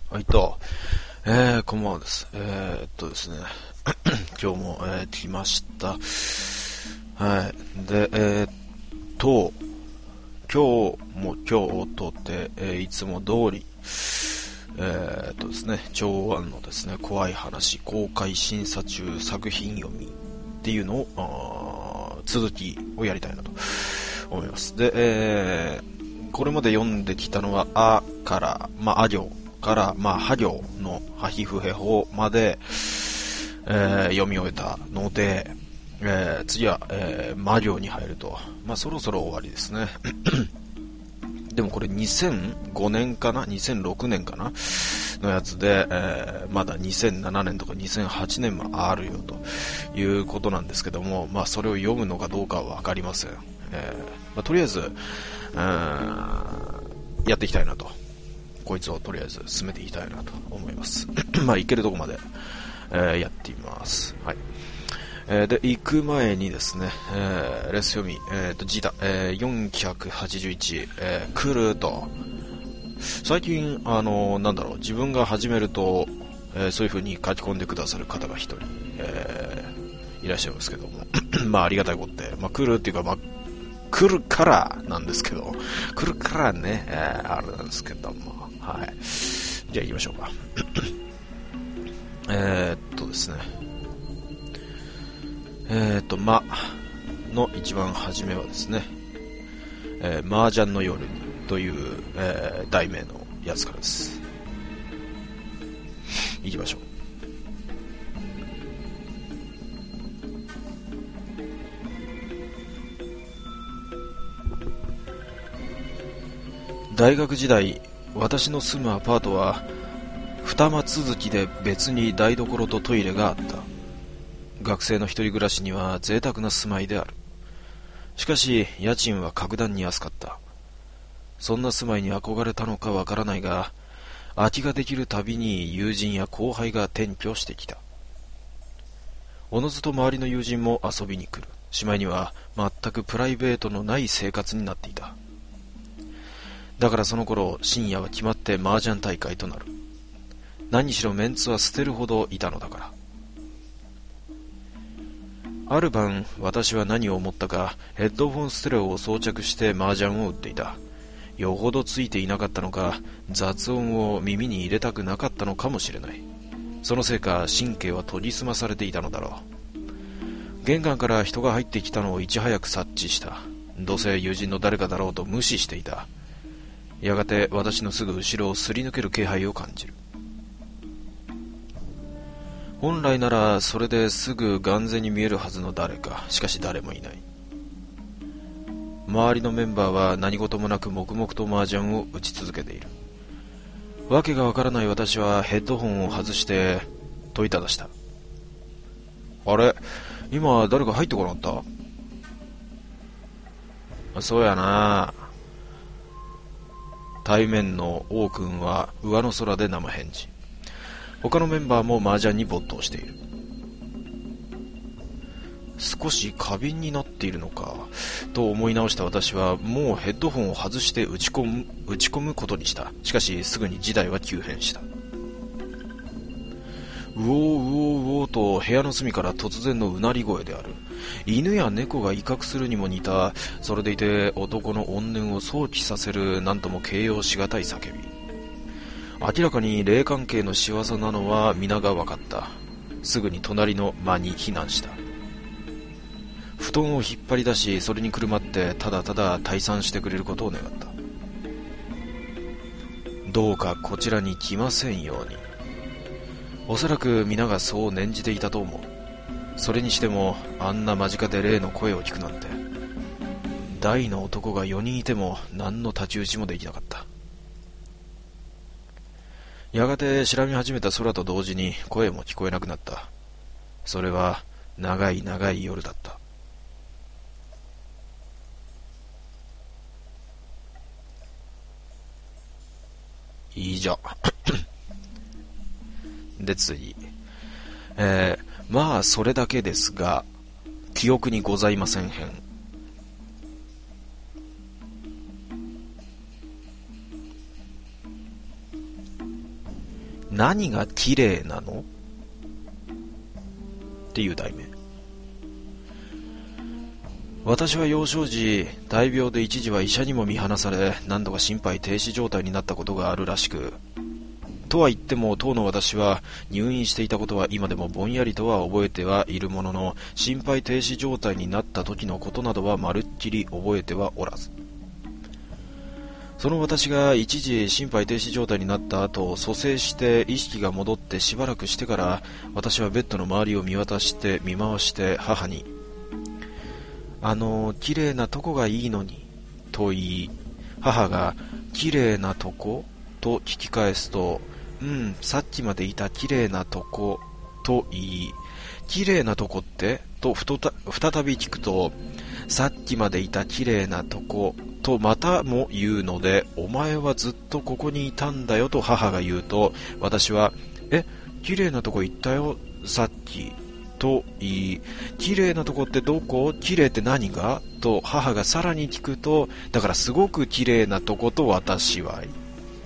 はいこんばんはです。ですね、今日も、来ました。はい。で、今日も今日とて、いつも通り、ですね、長安のですね、怖い話、公開審査中作品読みっていうのを、続きをやりたいなと思います。で、これまで読んできたのは、から、あ行から、は行のはひふへほまで、読み終えたので、次は、ま行に入ると、そろそろ終わりですね。でもこれ2005年かな ?2006 年かなのやつで、まだ2007年とか2008年もあるよということなんですけども、それを読むのかどうかはわかりません。とりあえず、やっていきたいなと。こいつをとりあえず進めていきたいなと思います。いけるとこまで、やってみます。はい。で、行く前にですね、レッスン読み、G だ、481、来ると。最近、自分が始めると、そういう風に書き込んでくださる方が一人、いらっしゃいますけども。ありがたいことで、来るっていうか、来るからなんですけど、来るからね、あれなんですけども、はい。じゃあ行きましょうか。ですね。の一番初めはですね、麻雀の夜という、題名のやつからです。行きましょう。大学時代、私の住むアパートは二間続きで別に台所とトイレがあった。学生の一人暮らしには贅沢な住まいである。しかし家賃は格段に安かった。そんな住まいに憧れたのかわからないが、空きができるたびに友人や後輩が転居してきた。おのずと周りの友人も遊びに来る。しまいには全くプライベートのない生活になっていた。だからその頃、深夜は決まって麻雀大会となる。何しろメンツは捨てるほどいたのだから。ある晩、私は何を思ったか、ヘッドフォンステレオを装着して麻雀を打っていた。よほどついていなかったのか、雑音を耳に入れたくなかったのかもしれない。そのせいか、神経は研ぎ澄まされていたのだろう。玄関から人が入ってきたのをいち早く察知した。どうせ友人の誰かだろうと無視していた。やがて私のすぐ後ろをすり抜ける気配を感じる。本来ならそれですぐ眼前に見えるはずの誰か。しかし誰もいない。周りのメンバーは何事もなく黙々と麻雀を打ち続けている。わけがわからない私はヘッドホンを外して問いただした。あれ、今誰か入ってこなかった？そうやな。対面の王くんは上の空で生返事。他のメンバーも麻雀に没頭している。少し過敏になっているのかと思い直した私はもうヘッドホンを外して打ち込むことにした。しかしすぐに事態は急変した。うおーうおーうおーと部屋の隅から突然のうなり声である。犬や猫が威嚇するにも似た、それでいて男の怨念を想起させる何とも形容しがたい叫び。明らかに霊関係の仕業なのは皆が分かった。すぐに隣の間に避難した。布団を引っ張り出し、それにくるまってただただ退散してくれることを願った。どうかこちらに来ませんように。おそらく皆がそう念じていたと思う。それにしてもあんな間近で霊の声を聞くなんて。大の男が4人いても何の太刀打ちもできなかった。やがて白み始めた空と同時に声も聞こえなくなった。それは長い長い夜だった。いいじゃで次、それだけですが記憶にございません編。 何が綺麗なのっていう題名。私は幼少時、大病で一時は医者にも見放され、何度か心肺停止状態になったことがあるらしく、とは言っても当の私は入院していたことは今でもぼんやりとは覚えてはいるものの、心肺停止状態になった時のことなどはまるっきり覚えてはおらず、その私が一時心肺停止状態になった後、蘇生して意識が戻ってしばらくしてから、私はベッドの周りを見回して母に、綺麗なとこがいいのにと言い、母が綺麗なとこと聞き返すと、さっきまでいた綺麗なとこと言い、綺麗なとこってと再び聞くと、さっきまでいた綺麗なとことまたも言うので、お前はずっとここにいたんだよと母が言うと、私は、綺麗なとこ行ったよさっきと言い、綺麗なとこってどこ？綺麗って何が？と母がさらに聞くと、だからすごく綺麗なとこと私は言い、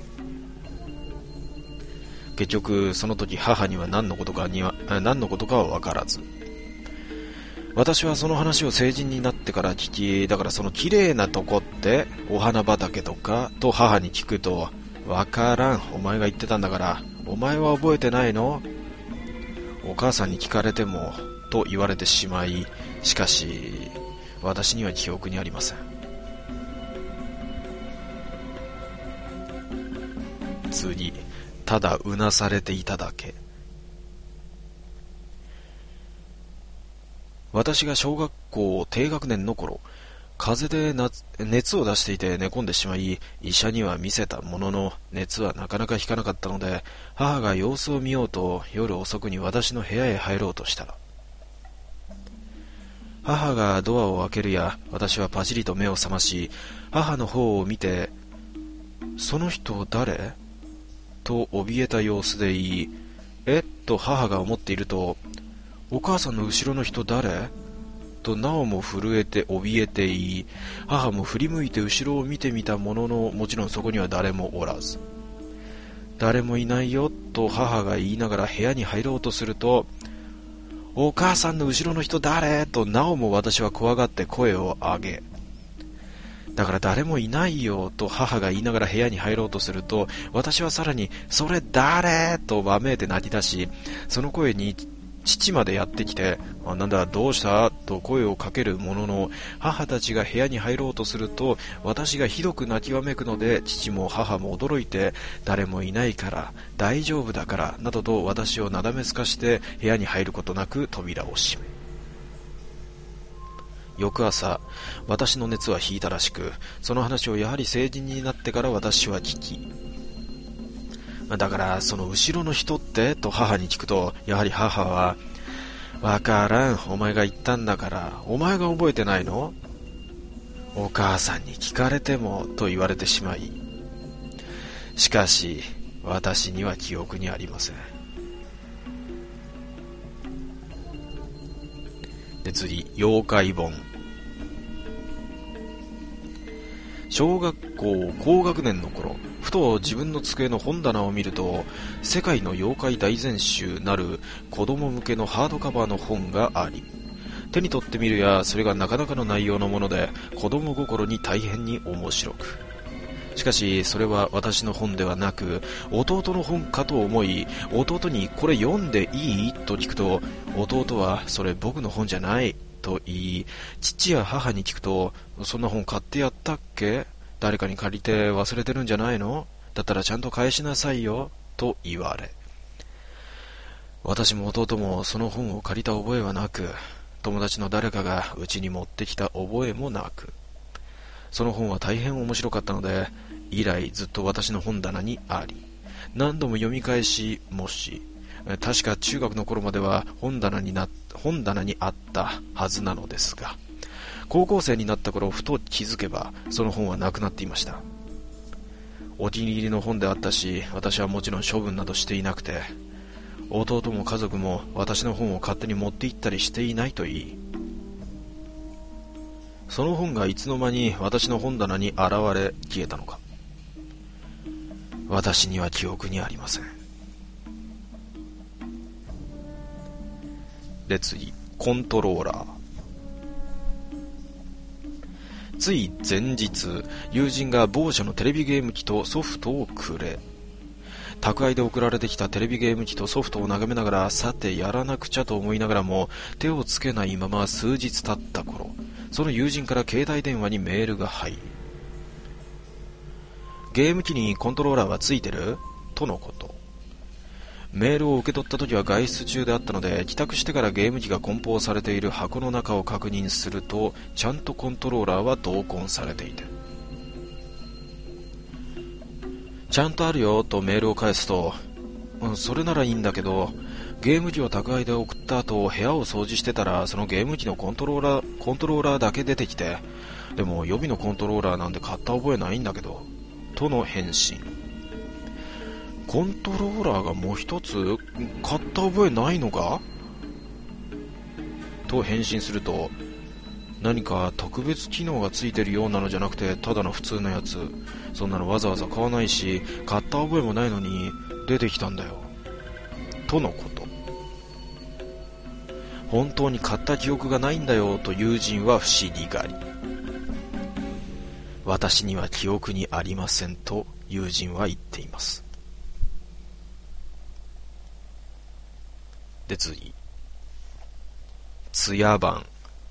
結局その時母には何のことかは分からず、私はその話を成人になってから聞き、だからその綺麗なとこってお花畑とかと母に聞くと、分からん、お前が言ってたんだから、お前は覚えてないの？お母さんに聞かれてもと言われてしまい、しかし私には記憶にありません。次、ただうなされていただけ。私が小学校低学年の頃、風邪で熱を出していて寝込んでしまい、医者には見せたものの熱はなかなか引かなかったので、母が様子を見ようと夜遅くに私の部屋へ入ろうとしたら、母がドアを開けるや、私はパチリと目を覚まし、母の方を見て、その人誰？と怯えた様子で言い、と母が思っていると、お母さんの後ろの人誰？となおも震えて怯えて言い、母も振り向いて後ろを見てみたものの、もちろんそこには誰もおらず、誰もいないよと母が言いながら部屋に入ろうとすると、お母さんの後ろの人誰？となおも私は怖がって声を上げ、だから誰もいないよと母が言いながら部屋に入ろうとすると、私はさらにそれ誰？とわめいて泣き出し、その声に父までやってきて、なんだどうしたと声をかけるものの、母たちが部屋に入ろうとすると、私がひどく泣きわめくので、父も母も驚いて、誰もいないから大丈夫だからなどと私をなだめすかして部屋に入ることなく扉を閉め、翌朝私の熱は引いたらしく、その話をやはり成人になってから私は聞き、だからその後ろの人ってと母に聞くと、やはり母は、わからん、お前が言ったんだから、お前が覚えてないの？お母さんに聞かれてもと言われてしまい、しかし私には記憶にありません。で次、妖怪本。小学校高学年の頃、ふと自分の机の本棚を見ると、世界の妖怪大全集なる子供向けのハードカバーの本があり、手に取ってみるや、それがなかなかの内容のもので、子供心に大変に面白く、しかしそれは私の本ではなく弟の本かと思い、弟にこれ読んでいいと聞くと、弟はそれ僕の本じゃないと言い、父や母に聞くと、そんな本買ってやったっけ？誰かに借りて忘れてるんじゃないの？だったらちゃんと返しなさいよと言われ、私も弟もその本を借りた覚えはなく、友達の誰かがうちに持ってきた覚えもなく、その本は大変面白かったので、以来ずっと私の本棚にあり、何度も読み返しもし、確か中学の頃までは本棚にあったはずなのですが、高校生になった頃ふと気づけばその本はなくなっていました。お気に入りの本であったし、私はもちろん処分などしていなくて、弟も家族も私の本を勝手に持って行ったりしていないと言い、その本がいつの間に私の本棚に現れ消えたのか、私には記憶にありません。 で次、コントローラー。つい前日、友人が某社のテレビゲーム機とソフトをくれ、宅配で送られてきたテレビゲーム機とソフトを眺めながら、さてやらなくちゃと思いながらも手をつけないまま数日経った頃、その友人から携帯電話にメールが入る。ゲーム機にコントローラーはついてる？とのこと。メールを受け取った時は外出中であったので、帰宅してからゲーム機が梱包されている箱の中を確認すると、ちゃんとコントローラーは同梱されていて、ちゃんとあるよとメールを返すと、それならいいんだけど、ゲーム機を宅配で送った後部屋を掃除してたら、そのゲーム機のコントローラーだけ出てきて、でも予備のコントローラーなんて買った覚えないんだけど、との返信。コントローラーがもう一つ買った覚えないのかと返信すると、何か特別機能がついてるようなのじゃなくて、ただの普通のやつ、そんなのわざわざ買わないし買った覚えもないのに出てきたんだよ、とのこと。本当に買った記憶がないんだよと友人は不思議がり、私には記憶にありませんと友人は言っています。で次、ツヤ版。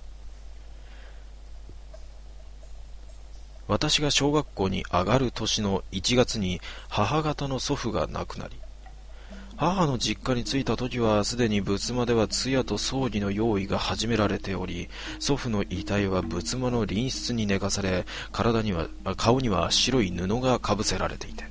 私が小学校に上がる年の1月に母方の祖父が亡くなり、母の実家に着いた時はすでに仏間では通夜と葬儀の用意が始められており、祖父の遺体は仏間の隣室に寝かされ、顔には白い布がかぶせられていて、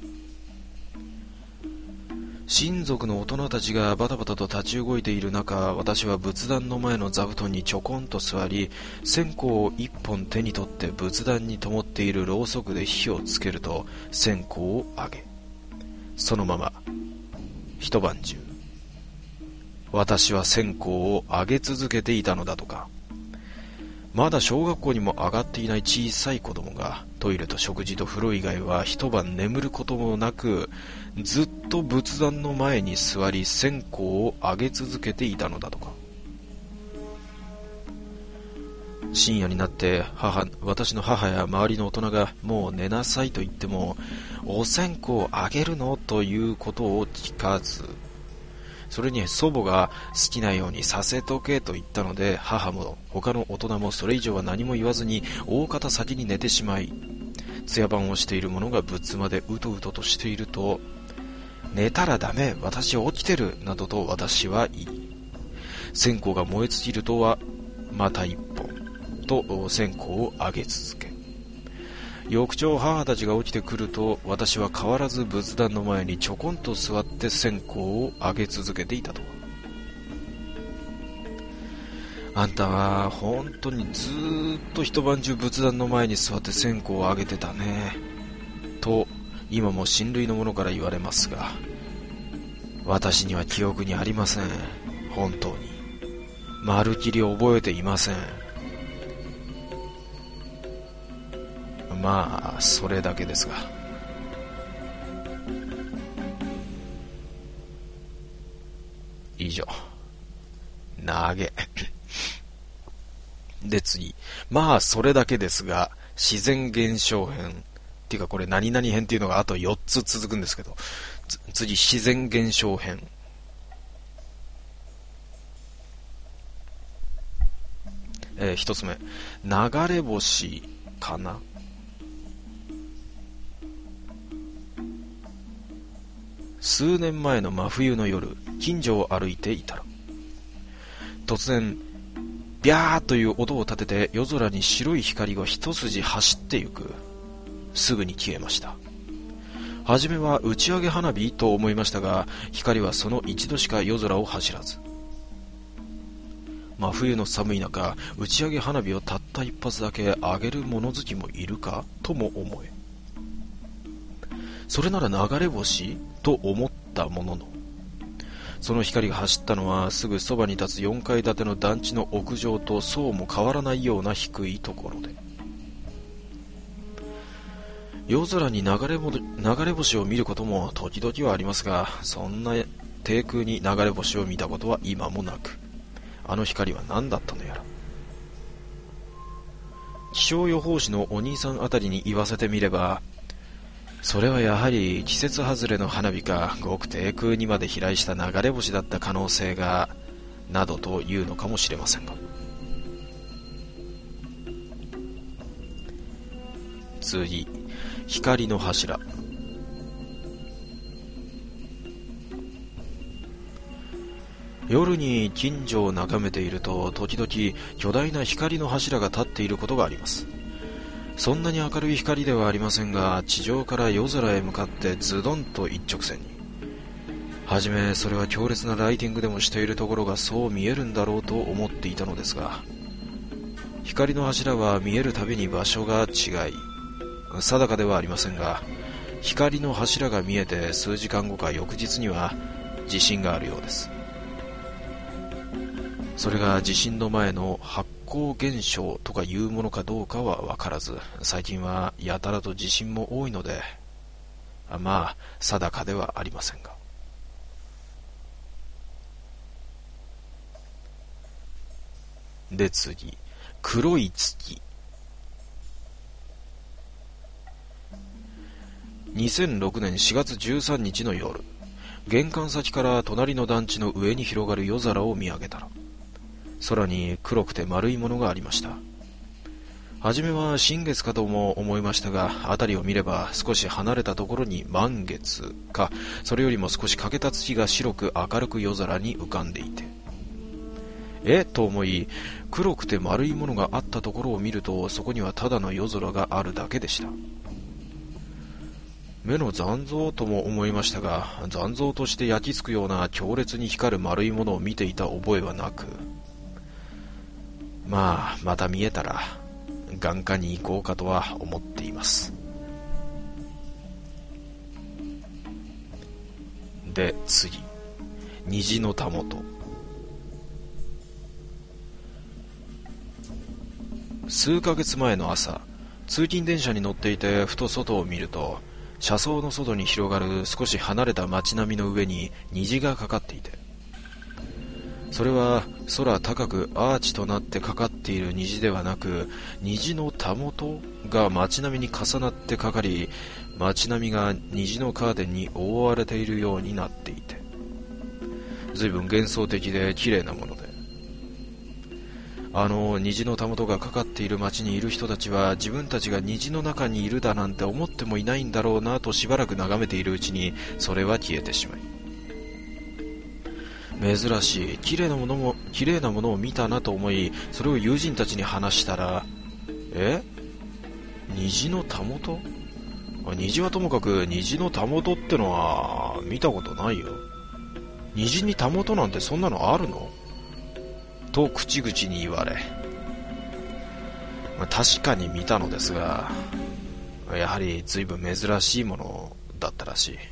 親族の大人たちがバタバタと立ち動いている中、私は仏壇の前の座布団にちょこんと座り、線香を一本手に取って仏壇に灯っているろうそくで火をつけると線香をあげ、そのまま一晩中私は線香をあげ続けていたのだとか。まだ小学校にも上がっていない小さい子供がトイレと食事と風呂以外は一晩眠ることもなく、ずっと仏壇の前に座り線香をあげ続けていたのだとか。深夜になって私の母や周りの大人がもう寝なさいと言っても、お線香をあげるのということを聞かず、それに祖母が好きなようにさせとけと言ったので、母も他の大人もそれ以上は何も言わずに大方先に寝てしまい、つや番をしている者が仏間でうとうととしていると、寝たらダメ、私起きてるなどと私は言い、線香が燃え尽きるとはまた一本と線香をあげ続け、翌朝母たちが起きてくると、私は変わらず仏壇の前にちょこんと座って線香をあげ続けていたと。あんたは本当にずーっと一晩中仏壇の前に座って線香をあげてたねと今も親類の者から言われますが、私には記憶にありません。本当にまるきり覚えていません。まあそれだけですが。以上。投げで次、まあそれだけですが、自然現象編っていうか、これ何々編っていうのがあと4つ続くんですけど、次自然現象編。一つ目、流れ星かな。数年前の真冬の夜、近所を歩いていたら、突然ビャーという音を立てて夜空に白い光が一筋走ってゆく。すぐに消えました。はじめは打ち上げ花火と思いましたが、光はその一度しか夜空を走らず、真冬の寒い中、打ち上げ花火をたった一発だけ上げる物好きもいるかとも思え、それなら流れ星と思ったものの、その光が走ったのはすぐそばに立つ4階建ての団地の屋上とそうも変わらないような低いところで、夜空に流れ星を見ることも時々はありますが、そんな低空に流れ星を見たことは今もなく、 あの光は何だったのやら。気象予報士のお兄さんあたりに言わせてみれば、それはやはり季節外れの花火か、ごく低空にまで飛来した流れ星だった可能性が、などというのかもしれませんが。次、光の柱。夜に近所を眺めていると、時々巨大な光の柱が立っていることがあります。そんなに明るい光ではありませんが、地上から夜空へ向かってズドンと一直線に。はじめそれは強烈なライティングでもしているところがそう見えるんだろうと思っていたのですが、光の柱は見えるたびに場所が違い、定かではありませんが、光の柱が見えて数時間後か翌日には地震があるようです。それが地震の前の発光現象とかいうものかどうかは分からず、最近はやたらと地震も多いので、まあ定かではありませんが。で次、黒い月。2006年4月13日の夜、玄関先から隣の団地の上に広がる夜空を見上げたら、空に黒くて丸いものがありました。はじめは新月かとも思いましたが、辺りを見れば少し離れたところに満月か、それよりも少し欠けた月が白く明るく夜空に浮かんでいて、と思い、黒くて丸いものがあったところを見ると、そこにはただの夜空があるだけでした。目の残像とも思いましたが、残像として焼き付くような強烈に光る丸いものを見ていた覚えはなく、また見えたら眼科に行こうかとは思っています。で次、虹のたもと。数ヶ月前の朝、通勤電車に乗っていてふと外を見ると、車窓の外に広がる少し離れた街並みの上に虹がかかっていて、それは空高くアーチとなってかかっている虹ではなく、虹のたもとが街並みに重なってかかり、街並みが虹のカーテンに覆われているようになっていて、随分幻想的で綺麗なもので、あの虹のたもとがかかっている街にいる人たちは、自分たちが虹の中にいるだなんて思ってもいないんだろうなとしばらく眺めているうちに、それは消えてしまい、珍しい綺麗なものを見たなと思い、それを友人たちに話したら、虹のたもと？虹はともかく虹のたもとってのは見たことないよ。虹にたもとなんてそんなのあるの？と口々に言われ、確かに見たのですが、やはり随分珍しいものだったらしい。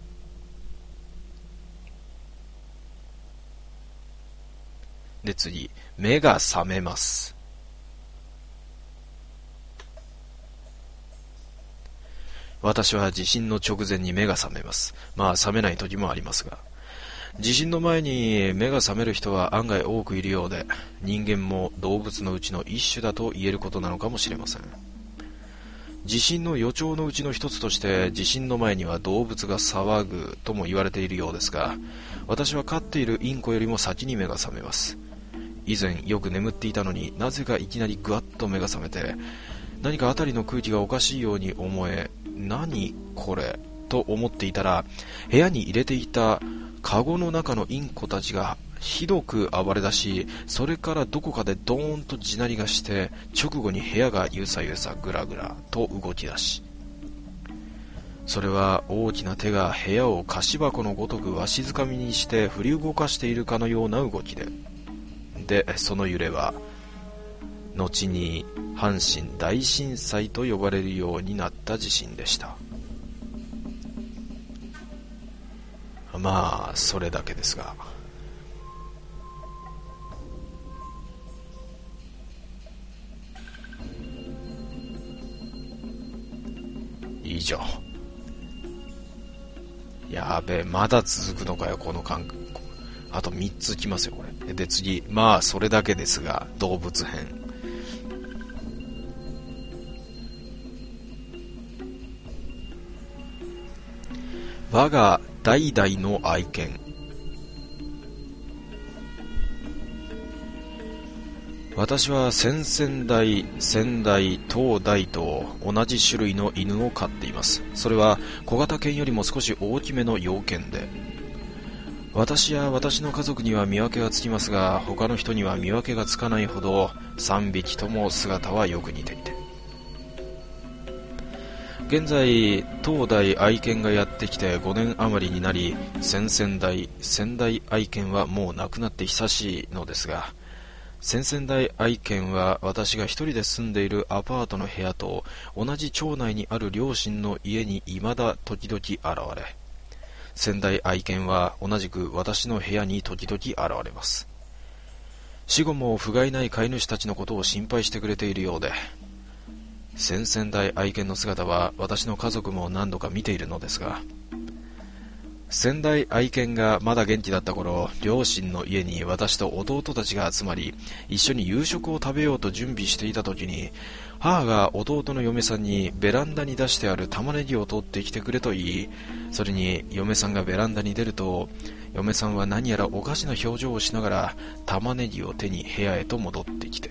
で次、目が覚めます。私は地震の直前に目が覚めます。覚めない時もありますが、地震の前に目が覚める人は案外多くいるようで、人間も動物のうちの一種だと言えることなのかもしれません。地震の予兆のうちの一つとして、地震の前には動物が騒ぐとも言われているようですが、私は飼っているインコよりも先に目が覚めます。以前よく眠っていたのに、なぜかいきなりぐわっと目が覚めて、何か辺りの空気がおかしいように思え、何これと思っていたら、部屋に入れていたカゴの中のインコたちがひどく暴れ出し、それからどこかでドーンと地鳴りがして、直後に部屋がゆさゆさぐらぐらと動き出し、それは大きな手が部屋を菓子箱のごとくわしづかみにして振り動かしているかのような動きで、その揺れは後に阪神大震災と呼ばれるようになった地震でした。それだけですが、以上。やべえ、まだ続くのかよこの感覚。 あと3つ来ますよこれで。次、まあそれだけですが、動物編。我が代々の愛犬。私は先々代、先代、当代と同じ種類の犬を飼っています。それは小型犬よりも少し大きめの幼犬で、私や私の家族には見分けがつきますが、他の人には見分けがつかないほど3匹とも姿はよく似ていて、現在当代愛犬がやってきて5年余りになり、先々代、先代愛犬はもう亡くなって久しいのですが、先々代愛犬は私が一人で住んでいるアパートの部屋と同じ町内にある両親の家に未だ時々現れ、先代愛犬は同じく私の部屋に時々現れます。死後も不甲斐ない飼い主たちのことを心配してくれているようで、先々代愛犬の姿は私の家族も何度か見ているのですが、先代愛犬がまだ元気だった頃、両親の家に私と弟たちが集まり、一緒に夕食を食べようと準備していた時に、母が弟の嫁さんにベランダに出してある玉ねぎを取ってきてくれと言い、それに嫁さんがベランダに出ると、嫁さんは何やらおかしな表情をしながら玉ねぎを手に部屋へと戻ってきて、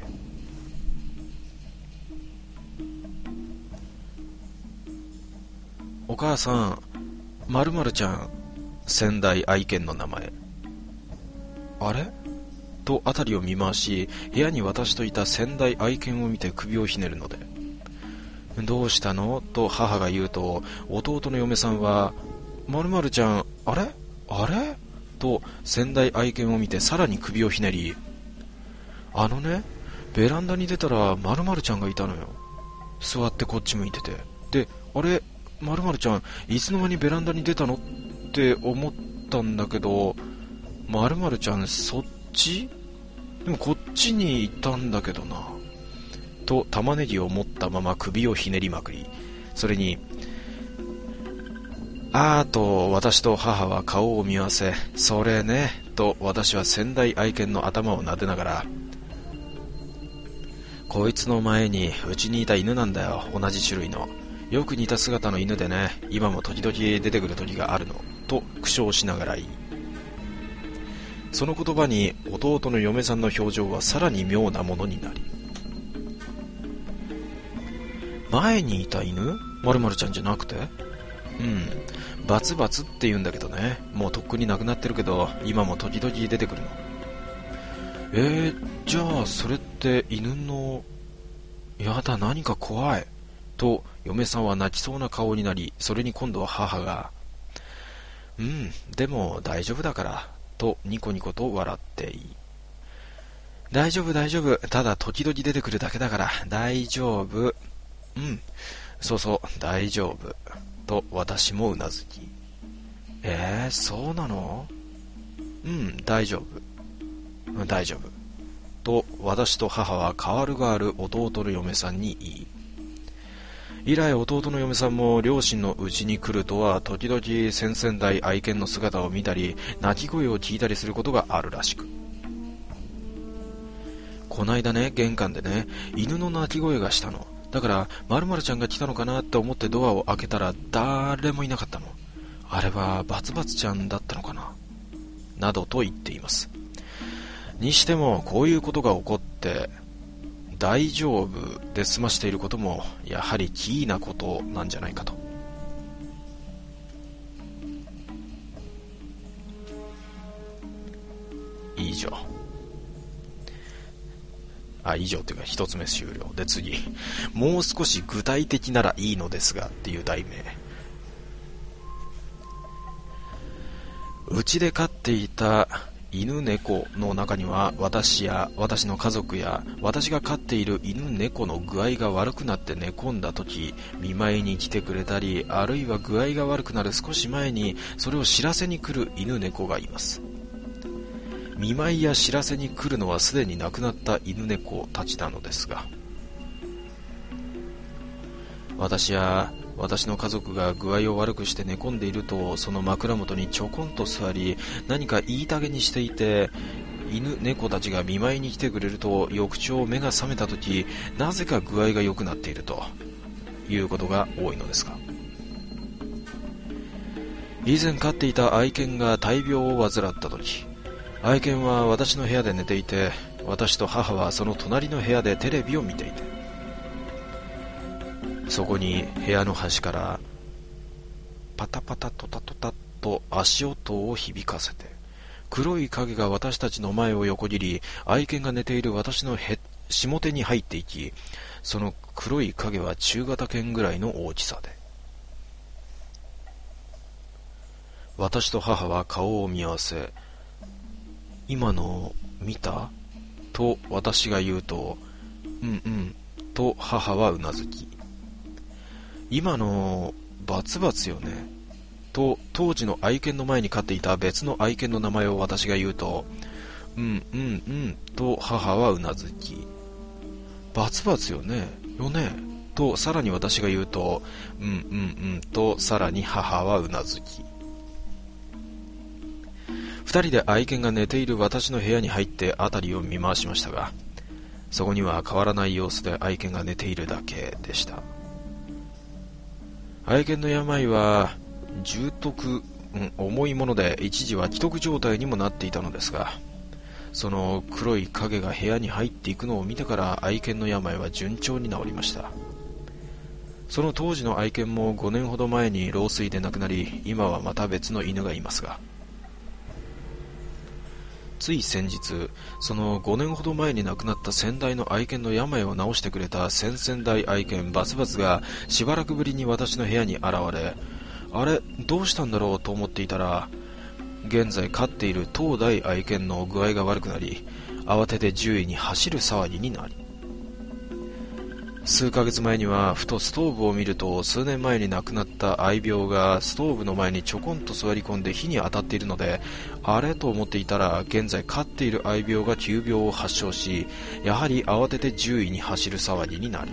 お母さん、〇〇ちゃん、先代愛犬の名前。あれと辺りを見回し、部屋に私といた先代愛犬を見て首をひねるので、どうしたのと母が言うと、弟の嫁さんは、〇〇ちゃん、あれあれと先代愛犬を見てさらに首をひねり、あのね、ベランダに出たら〇〇ちゃんがいたのよ。座ってこっち向いてて。で、あれ〇〇ちゃん、いつの間にベランダに出たのって思ったんだけど、〇〇ちゃんそっち？でもこっちにいたんだけどな。と玉ねぎを持ったまま首をひねりまくり、それに、あーと私と母は顔を見合わせ、それね、と私は先代愛犬の頭を撫でながら、こいつの前にうちにいた犬なんだよ、同じ種類の。よく似た姿の犬でね、今も時々出てくる時があるの、と苦笑しながら言い、その言葉に弟の嫁さんの表情はさらに妙なものになり、前にいた犬？〇〇ちゃんじゃなくて？バツバツって言うんだけどね、もうとっくに亡くなってるけど、今も時々出てくるの。じゃあそれって犬の…やだ、何か怖い。と嫁さんは泣きそうな顔になり、それに今度は母が、でも大丈夫だからとニコニコと笑っていい。大丈夫大丈夫、ただ時々出てくるだけだから大丈夫。そうそう大丈夫と私もうなずき、そうなの？大丈夫大丈夫と私と母は代わる代わる弟の嫁さんに言い、以来弟の嫁さんも両親の家に来るとは時々先々代愛犬の姿を見たり鳴き声を聞いたりすることがあるらしく、こないだね、玄関でね、犬の鳴き声がしたの。だから〇〇ちゃんが来たのかなって思ってドアを開けたら誰もいなかったの。あれはバツバツちゃんだったのかな、などと言っています。にしてもこういうことが起こって大丈夫で済ましていることもやはりキーなことなんじゃないかと。以上。以上というか一つ目終了で、次、もう少し具体的ならいいのですがっていう題名。うちで飼っていた犬猫の中には、私や私の家族や私が飼っている犬猫の具合が悪くなって寝込んだ時、見舞いに来てくれたり、あるいは具合が悪くなる少し前にそれを知らせに来る犬猫がいます。見舞いや知らせに来るのはすでに亡くなった犬猫たちなのですが、私や私の家族が具合を悪くして寝込んでいると、その枕元にちょこんと座り、何か言いたげにしていて、犬猫たちが見舞いに来てくれると、翌朝目が覚めた時、なぜか具合が良くなっているということが多いのですが、以前飼っていた愛犬が大病を患った時、愛犬は私の部屋で寝ていて、私と母はその隣の部屋でテレビを見ていて、そこに部屋の端からパタパタトタトタと足音を響かせて、黒い影が私たちの前を横切り、愛犬が寝ている私の下手に入っていき、その黒い影は中型犬ぐらいの大きさで、私と母は顔を見合わせ、今の見たと私が言うと、うんうんと母はうなずき、今のバツバツよねと当時の愛犬の前に飼っていた別の愛犬の名前を私が言うと、うんうんうんと母はうなずき、バツバツよねとさらに私が言うと、うんうんうんとさらに母はうなずき、二人で愛犬が寝ている私の部屋に入って辺りを見回しましたが、そこには変わらない様子で愛犬が寝ているだけでした。愛犬の病は重篤、重いもので一時は危篤状態にもなっていたのですが、その黒い影が部屋に入っていくのを見てから愛犬の病は順調に治りました。その当時の愛犬も5年ほど前に老衰で亡くなり、今はまた別の犬がいますが、つい先日、その5年ほど前に亡くなった先代の愛犬の病を治してくれた先々代愛犬バツバツがしばらくぶりに私の部屋に現れ、あれどうしたんだろうと思っていたら、現在飼っている当代愛犬の具合が悪くなり、慌てて獣医に走る騒ぎになり、数ヶ月前にはふとストーブを見ると、数年前に亡くなった愛病がストーブの前にちょこんと座り込んで火に当たっているので、あれと思っていたら、現在飼っている愛病が急病を発症し、やはり慌てて獣医に走る騒ぎになり、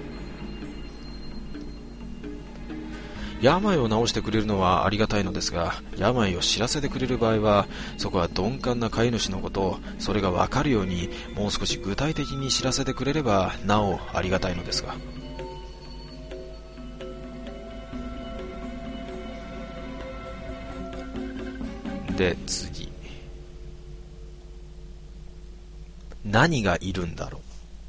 病を治してくれるのはありがたいのですが、病を知らせてくれる場合は、そこは鈍感な飼い主のこと、それがわかるようにもう少し具体的に知らせてくれればなおありがたいのですが、で次、何がいるんだろ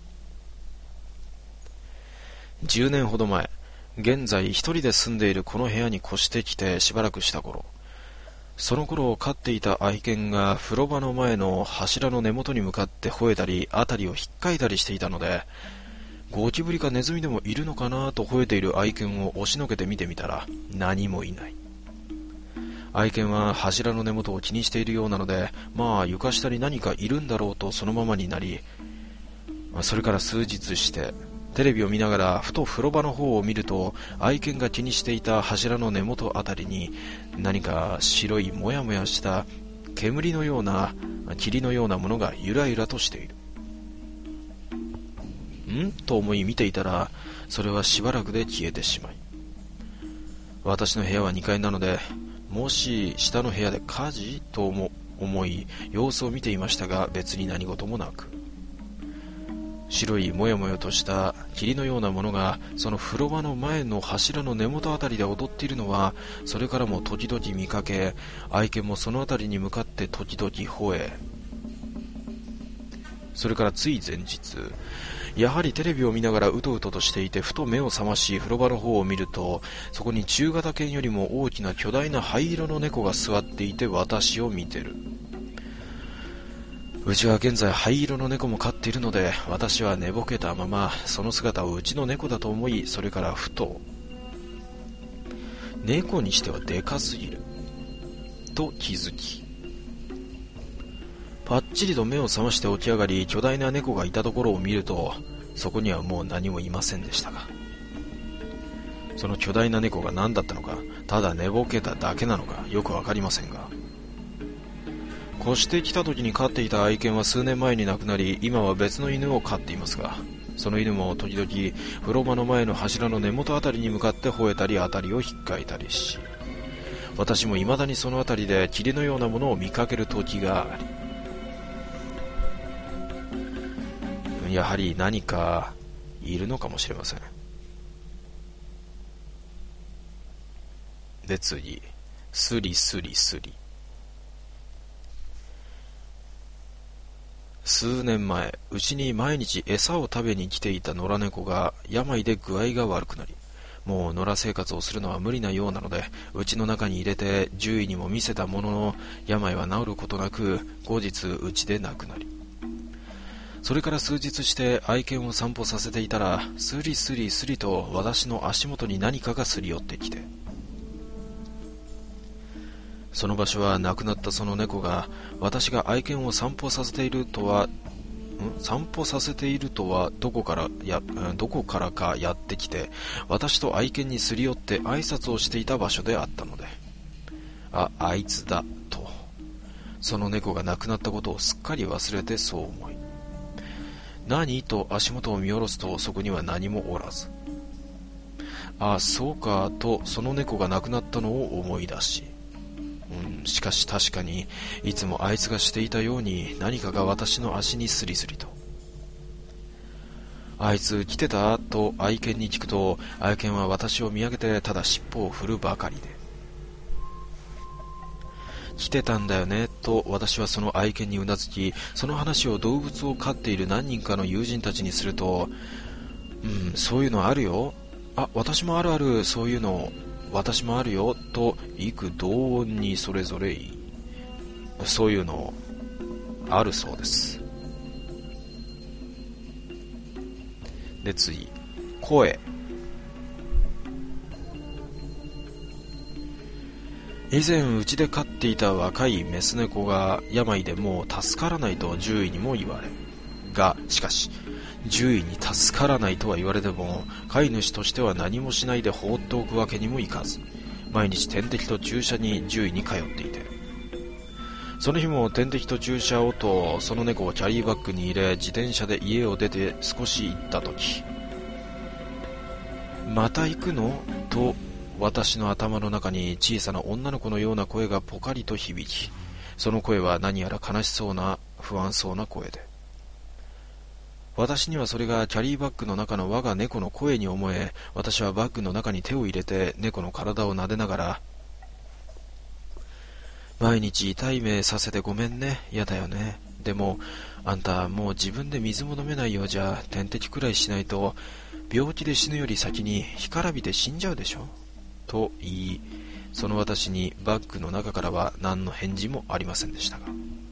う。10年ほど前、現在一人で住んでいるこの部屋に越してきてしばらくした頃、その頃飼っていた愛犬が風呂場の前の柱の根元に向かって吠えたり、辺りをひっかいたりしていたので、ゴキブリかネズミでもいるのかなと吠えている愛犬を押しのけて見てみたら、何もいない。愛犬は柱の根元を気にしているようなので、まあ床下に何かいるんだろうとそのままになり、それから数日してテレビを見ながらふと風呂場の方を見ると、愛犬が気にしていた柱の根元あたりに何か白いもやもやした煙のような霧のようなものがゆらゆらとしている。と思い見ていたら、それはしばらくで消えてしまい、私の部屋は2階なので、もし下の部屋で火事と思い様子を見ていましたが、別に何事もなく、白いもやもやとした霧のようなものがその風呂場の前の柱の根元あたりで踊っているのは、それからも時々見かけ、愛犬もそのあたりに向かって時々吠え、それからつい前日、やはりテレビを見ながらうとうととしていて、ふと目を覚まし風呂場の方を見ると、そこに中型犬よりも大きな巨大な灰色の猫が座っていて私を見てる。うちは現在灰色の猫も飼っているので、私は寝ぼけたままその姿をうちの猫だと思い、それからふと、猫にしてはでかすぎると気づき、パッチリと目を覚まして起き上がり、巨大な猫がいたところを見ると、そこにはもう何もいませんでしたが、その巨大な猫が何だったのか、ただ寝ぼけただけなのかよくわかりませんが、越してきた時に飼っていた愛犬は数年前に亡くなり、今は別の犬を飼っていますが、 その犬も時々風呂場の前の柱の根元あたりに向かって吠えたりあたりを引っかいたりし、私も未だにそのあたりで霧のようなものを見かける時があり、やはり何かいるのかもしれません。で次、スリスリスリ。数年前、うちに毎日餌を食べに来ていた野良猫が病で具合が悪くなり、もう野良生活をするのは無理なようなので、うちの中に入れて獣医にも見せたものの、病は治ることなく、後日うちで亡くなり、それから数日して愛犬を散歩させていたら、スリスリスリと私の足元に何かがすり寄ってきて、その場所は亡くなったその猫が私が愛犬を散歩させているとはどこからかやってきて、私と愛犬にすり寄って挨拶をしていた場所であったので、あいつだと、その猫が亡くなったことをすっかり忘れてそう思い、何と足元を見下ろすとそこには何もおらず、そうかとその猫が亡くなったのを思い出し、しかし確かにいつもあいつがしていたように何かが私の足にスリスリと。あいつ来てたと愛犬に聞くと、愛犬は私を見上げてただ尻尾を振るばかりで、来てたんだよねと私はその愛犬にうなずき、その話を動物を飼っている何人かの友人たちにすると、そういうのあるよ、私もあるある、そういうの私もあるよと幾同音にそれぞれ言い、そういうのあるそうです。で次、声。以前うちで飼っていた若いメス猫が病でもう助からないと獣医にも言われが、しかし獣医に助からないとは言われても、飼い主としては何もしないで放っておくわけにもいかず、毎日点滴と注射に獣医に通っていて、その日も点滴と注射をとその猫をキャリーバッグに入れ、自転車で家を出て少し行った時、また行くのと私の頭の中に小さな女の子のような声がポカリと響き、その声は何やら悲しそうな不安そうな声で、私にはそれがキャリーバッグの中の我が猫の声に思え、私はバッグの中に手を入れて猫の体を撫でながら、毎日痛い目させてごめんね、やだよね、でもあんたもう自分で水も飲めないようじゃ点滴くらいしないと病気で死ぬより先に干からびて死んじゃうでしょと言い、その私にバッグの中からは何の返事もありませんでしたが、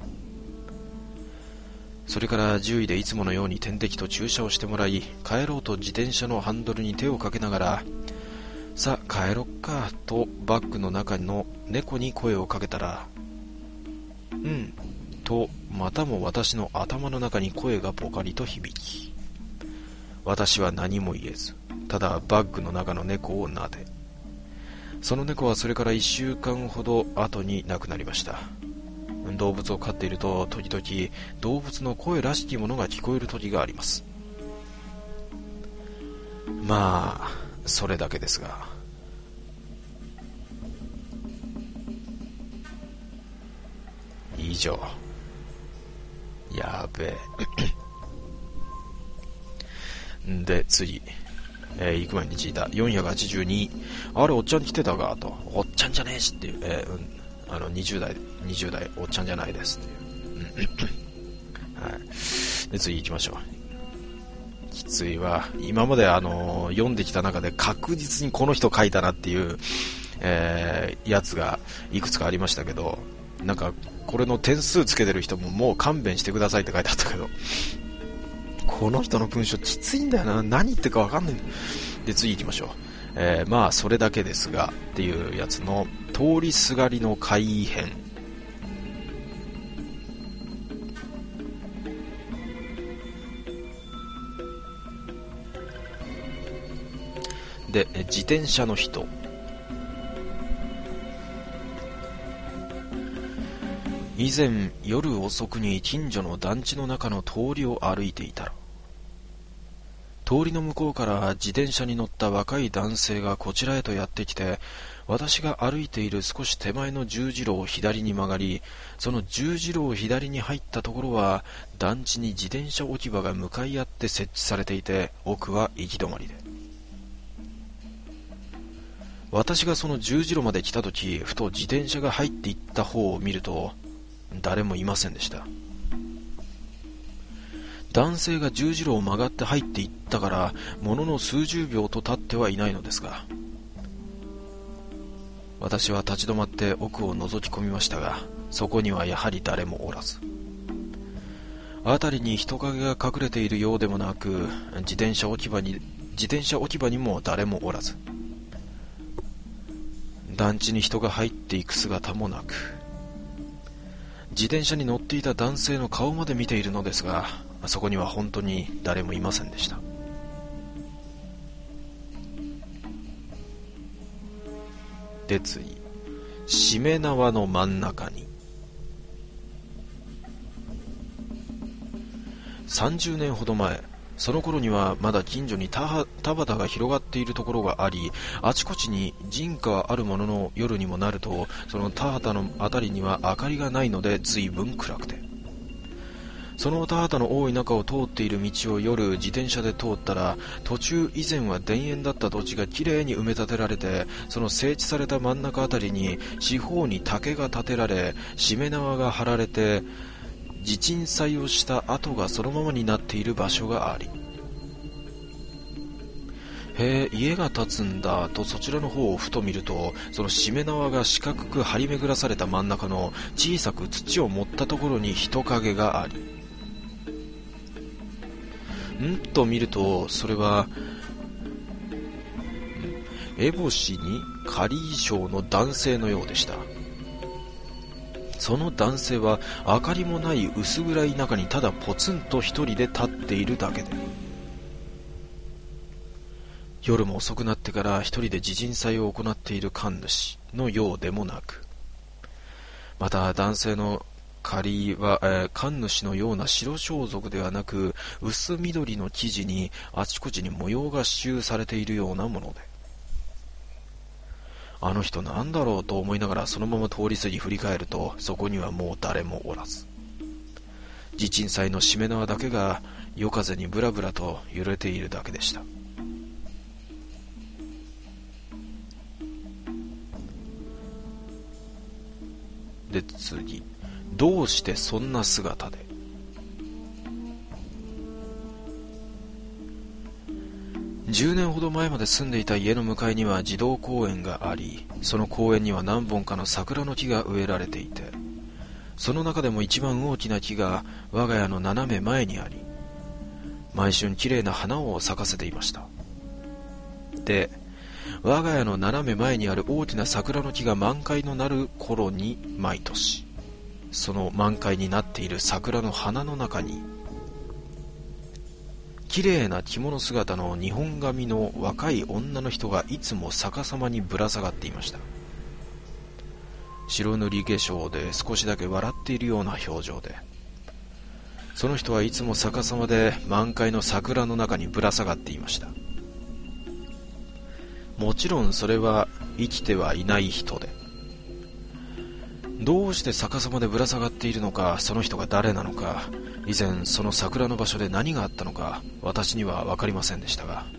それから獣医でいつものように点滴と注射をしてもらい、帰ろうと自転車のハンドルに手をかけながら、さあ帰ろっかとバッグの中の猫に声をかけたら、とまたも私の頭の中に声がポカリと響き、私は何も言えず、ただバッグの中の猫を撫で、その猫はそれから1週間ほど後に亡くなりました。動物を飼っていると時々動物の声らしきものが聞こえる時があります。まあそれだけですが、以上。やべえで次、行く前に聞いた482、あれおっちゃん来てたかと、おっちゃんじゃねえしっていう、20代おっちゃんじゃないですっていうはい。で次行きましょう。きついわ。今まで読んできた中で確実にこの人書いたなっていう、やつがいくつかありましたけど、なんかこれの点数つけてる人ももう勘弁してくださいって書いてあったけど、この人の文章きついんだよな。何言ってるか分かんない。で次行きましょう。まあそれだけですがっていうやつの通りすがりの改変。で自転車の人。以前夜遅くに近所の団地の中の通りを歩いていたら、 通りの向こうから自転車に乗った若い男性がこちらへとやってきて、私が歩いている少し手前の十字路を左に曲がり、その十字路を左に入ったところは団地に自転車置き場が向かい合って設置されていて、奥は行き止まりで、私がその十字路まで来たとき、ふと自転車が入っていった方を見ると誰もいませんでした。男性が十字路を曲がって入っていったからものの数十秒と経ってはいないのですが、私は立ち止まって奥を覗き込みましたが、そこにはやはり誰もおらず、辺りに人影が隠れているようでもなく、自転車置き場にも誰もおらず、団地に人が入っていく姿もなく、自転車に乗っていた男性の顔まで見ているのですが、そこには本当に誰もいませんでした。で次、しめ縄の真ん中に。30年ほど前、その頃にはまだ近所に田畑が広がっているところがあり、あちこちに人家はあるものの、夜にもなるとその田畑のあたりには明かりがないので随分暗くて、その田畑の多い中を通っている道を夜自転車で通ったら、途中以前は田園だった土地がきれいに埋め立てられて、その整地された真ん中あたりに四方に竹が建てられ、しめ縄が張られて、地鎮祭をした跡がそのままになっている場所があり、へえ、家が建つんだとそちらの方をふと見ると、そのしめ縄が四角く張り巡らされた真ん中の小さく土を盛ったところに人影があり、と見ると、それは烏帽子に仮衣装の男性のようでした。その男性は明かりもない薄暗い中にただポツンと一人で立っているだけで、夜も遅くなってから一人で自陣祭を行っている神主のようでもなく、また男性の仮は、神主のような白装束ではなく、薄緑の生地にあちこちに模様が刺繍されているようなもので、あの人なんだろうと思いながらそのまま通り過ぎ振り返ると、そこにはもう誰もおらず、地鎮祭のしめ縄だけが夜風にブラブラと揺れているだけでした。で次、どうしてそんな姿で。10年ほど前まで住んでいた家の向かいには児童公園があり、その公園には何本かの桜の木が植えられていて、その中でも一番大きな木が我が家の斜め前にあり、毎春きれいな花を咲かせていました。で、我が家の斜め前にある大きな桜の木が満開のなる頃に、毎年その満開になっている桜の花の中に、きれいな着物姿の日本髪の若い女の人がいつも逆さまにぶら下がっていました。白塗り化粧で少しだけ笑っているような表情で、その人はいつも逆さまで満開の桜の中にぶら下がっていました。もちろんそれは生きてはいない人で、どうして逆さまでぶら下がっているのか、その人が誰なのか、以前その桜の場所で何があったのか、私には分かりませんでしたが、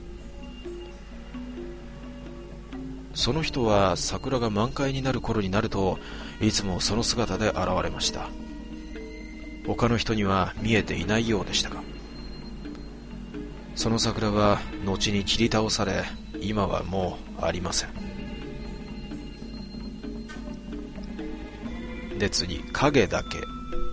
その人は桜が満開になる頃になると、いつもその姿で現れました。他の人には見えていないようでしたが、その桜は後に切り倒され、今はもうありません。で次、影だけ。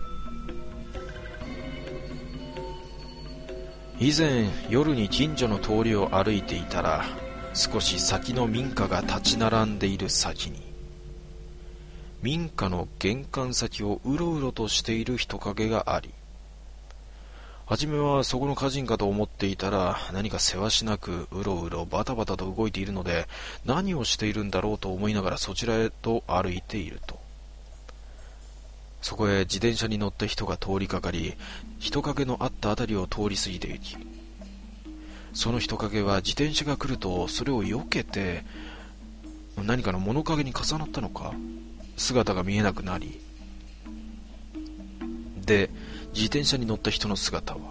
以前夜に近所の通りを歩いていたら、少し先の民家が立ち並んでいる先に、民家の玄関先をうろうろとしている人影があり、はじめはそこの家人かと思っていたら、何かせわしなくうろうろバタバタと動いているので、何をしているんだろうと思いながらそちらへと歩いていると、そこへ自転車に乗った人が通りかかり、人影のあったあたりを通り過ぎて行き、 その人影は自転車が来るとそれを避けて何かの物陰に重なったのか、姿が見えなくなり、で自転車に乗った人の姿は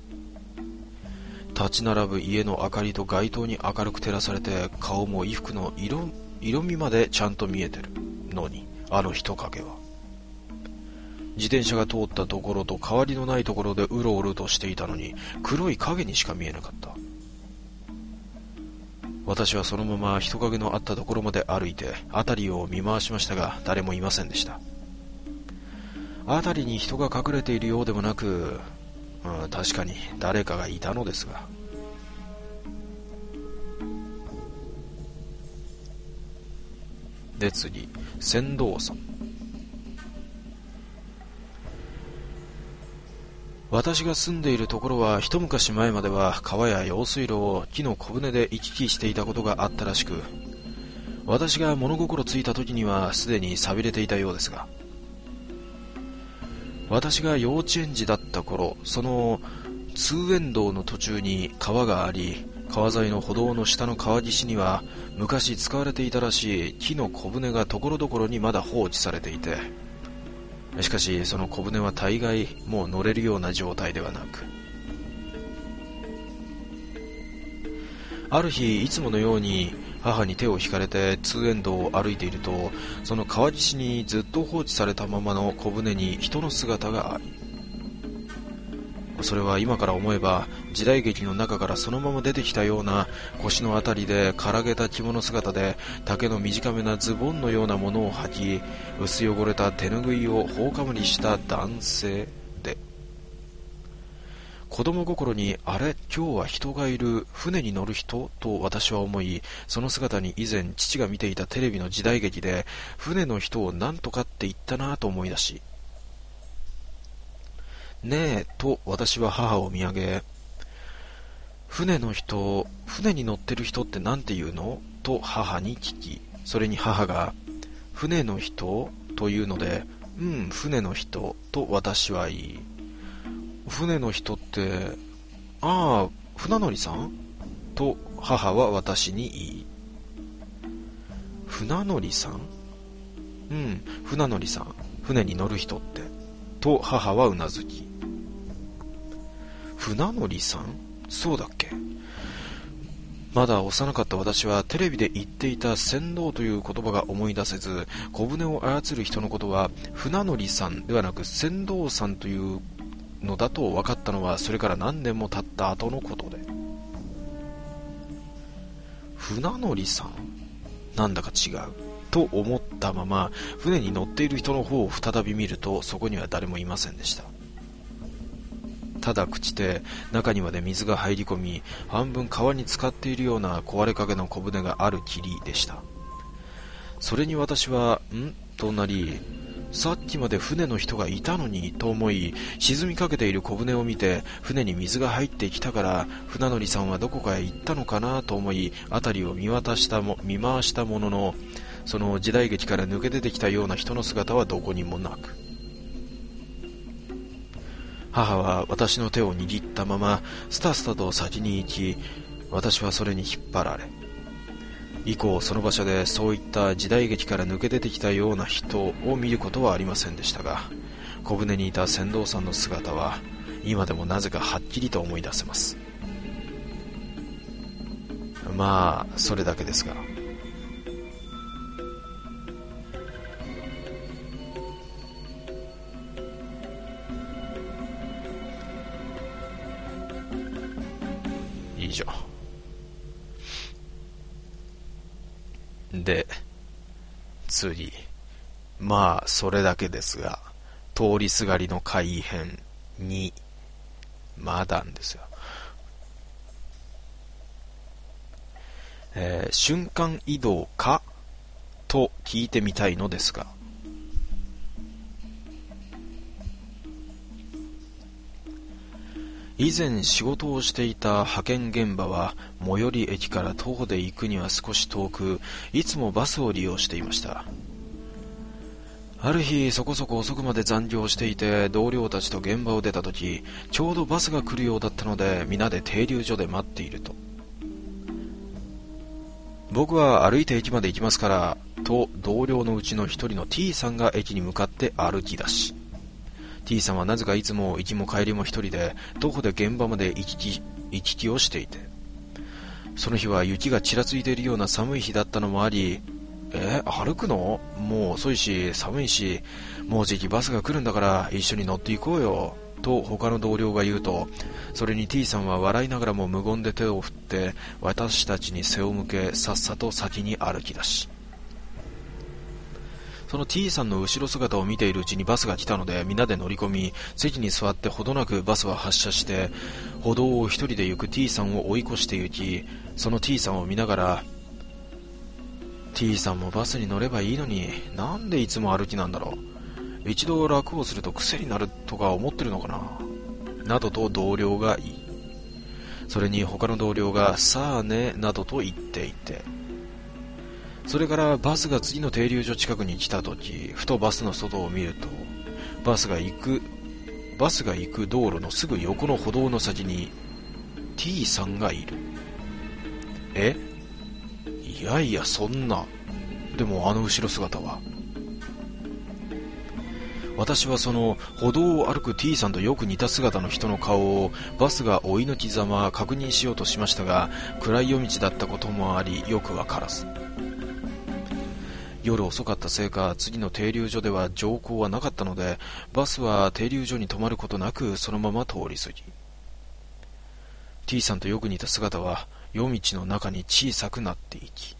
立ち並ぶ家の明かりと街灯に明るく照らされて、顔も衣服の色味までちゃんと見えてるのに、あの人影は自転車が通ったところと変わりのないところでうろうろとしていたのに、黒い影にしか見えなかった。私はそのまま人影のあったところまで歩いて辺りを見回しましたが、誰もいませんでした。辺りに人が隠れているようでもなく、確かに誰かがいたのですが、で次、船頭さん。私が住んでいるところは一昔前までは川や用水路を木の小舟で行き来していたことがあったらしく、私が物心ついた時にはすでに寂れていたようですが、私が幼稚園児だった頃、その通園道の途中に川があり、川沿いの歩道の下の川岸には昔使われていたらしい木の小舟がところどころにまだ放置されていて、しかしその小舟は大概もう乗れるような状態ではなく、ある日いつものように母に手を引かれて通園道を歩いていると、その川岸にずっと放置されたままの小舟に人の姿があり、それは今から思えば時代劇の中からそのまま出てきたような、腰のあたりでからげた着物姿で丈の短めなズボンのようなものを履き、薄汚れた手ぬぐいを頬かむりした男性で、子供心にあれ今日は人がいる、船に乗る人と私は思い、その姿に以前父が見ていたテレビの時代劇で船の人を何とかって言ったなと思い出し、ねえと私は母を見上げ、船の人、船に乗ってる人ってなんて言うのと母に聞き、それに母が船の人というので、船の人と私は言い、船の人って、ああ船乗りさんと母は私に言い、船乗りさん、船乗りさん、船に乗る人ってと母はうなずき、船乗りさん、そうだっけ。まだ幼かった私はテレビで言っていた船頭という言葉が思い出せず、小舟を操る人のことは船乗りさんではなく船頭さんというのだと分かったのは、それから何年も経った後のことで、船乗りさん、なんだか違うと思ったまま船に乗っている人の方を再び見ると、そこには誰もいませんでした。ただ朽ちて中にまで水が入り込み、半分川に浸かっているような壊れかけの小舟があるきりでした。それに私はとなり、さっきまで船の人がいたのにと思い、沈みかけている小舟を見て、船に水が入ってきたから船乗りさんはどこかへ行ったのかなと思い、辺りを見回したものの、その時代劇から抜け出てきたような人の姿はどこにもなく、母は私の手を握ったままスタスタと先に行き、私はそれに引っ張られ、以降その場所でそういった時代劇から抜け出てきたような人を見ることはありませんでしたが、小舟にいた船頭さんの姿は今でもなぜかはっきりと思い出せます。まあそれだけですが、以上で、次、まあそれだけですが、通りすがりの改変にまだんですよ。瞬間移動かと聞いてみたいのですが、以前仕事をしていた派遣現場は最寄り駅から徒歩で行くには少し遠く、いつもバスを利用していました。 ある日そこそこ遅くまで残業していて、同僚たちと現場を出た時、ちょうどバスが来るようだったので、皆で停留所で待っていると、僕は歩いて駅まで行きますからと、同僚のうちの一人の T さんが駅に向かって歩き出し、 T さんはなぜかいつも行きも帰りも一人で徒歩で現場まで行き来をしていて、その日は雪がちらついているような寒い日だったのもあり、歩くの？もう遅いし寒いし、もうじきバスが来るんだから一緒に乗っていこうよと他の同僚が言うと、それに T さんは笑いながらも無言で手を振って私たちに背を向け、さっさと先に歩き出し、その T さんの後ろ姿を見ているうちにバスが来たので、みんなで乗り込み、席に座ってほどなくバスは発車して、歩道を一人で行く T さんを追い越して行き、その T さんを見ながら、 T さんもバスに乗ればいいのに、なんでいつも歩きなんだろう、一度楽をすると癖になるとか思ってるのかな、などと同僚が言い、それに他の同僚がさあねなどと言っていて、それからバスが次の停留所近くに来た時、ふとバスの外を見ると、バスが行く道路のすぐ横の歩道の先に T さんがいる。いやいや、そんな。でもあの後ろ姿は。私はその歩道を歩く T さんとよく似た姿の人の顔をバスが追い抜きざま確認しようとしましたが、暗い夜道だったこともありよくわからず、夜遅かったせいか次の停留所では乗降はなかったので、バスは停留所に止まることなくそのまま通り過ぎ、 T さんとよく似た姿は夜道の中に小さくなっていき、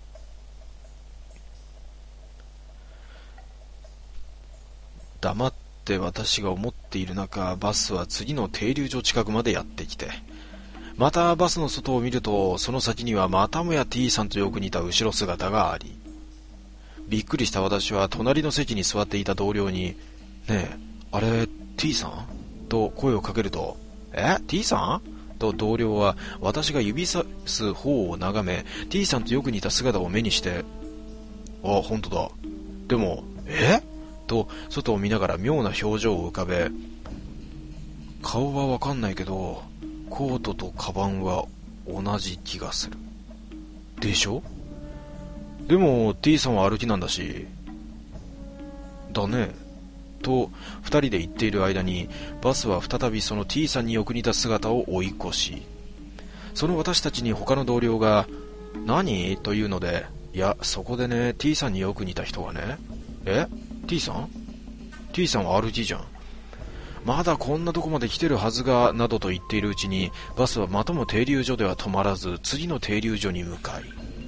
黙って私が思っている中、バスは次の停留所近くまでやってきて、またバスの外を見ると、その先にはまたもや T さんとよく似た後ろ姿があり、びっくりした私は隣の席に座っていた同僚に、ねえ、あれ T さんと声をかけると、T さんと同僚は私が指さす方を眺め、 T さんとよく似た姿を目にして、あ、本当だ、でもと外を見ながら妙な表情を浮かべ、顔はわかんないけどコートとカバンは同じ気がするでしょ、でも T さんは歩きなんだし。だね。と二人で言っている間に、バスは再びその T さんによく似た姿を追い越し、その私たちに他の同僚が何というので、いやそこでね、 T さんによく似た人がね、T さん T さんは歩きじゃん、まだこんなとこまで来てるはずが、などと言っているうちに、バスはまたも停留所では止まらず次の停留所に向かい、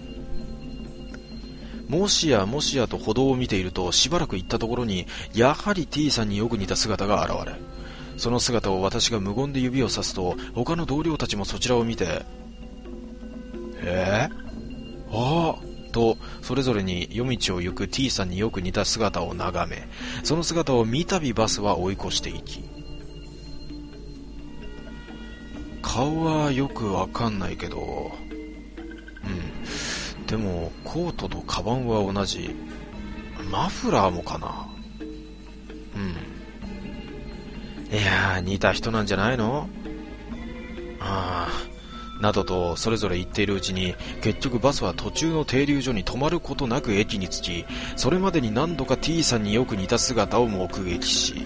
もしやもしやと歩道を見ていると、しばらく行ったところにやはり T さんによく似た姿が現れ、その姿を私が無言で指をさすと、他の同僚たちもそちらを見て、とそれぞれに夜道を行く T さんによく似た姿を眺め、その姿を三度バスは追い越していき、顔はよくわかんないけど、でもコートとカバンは同じ、マフラーもかな。いやー、似た人なんじゃないの、などとそれぞれ言っているうちに、結局バスは途中の停留所に止まることなく駅に着き、それまでに何度か T さんによく似た姿を目撃し、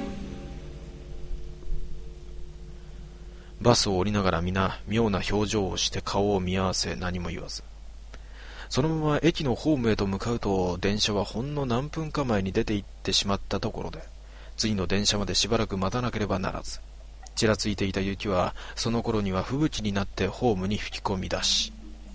バスを降りながら皆妙な表情をして顔を見合わせ、何も言わず、そのまま駅のホームへと向かうと、電車はほんの何分か前に出て行ってしまったところで、次の電車までしばらく待たなければならず、ちらついていた雪はその頃には吹雪になってホームに吹き込み出し、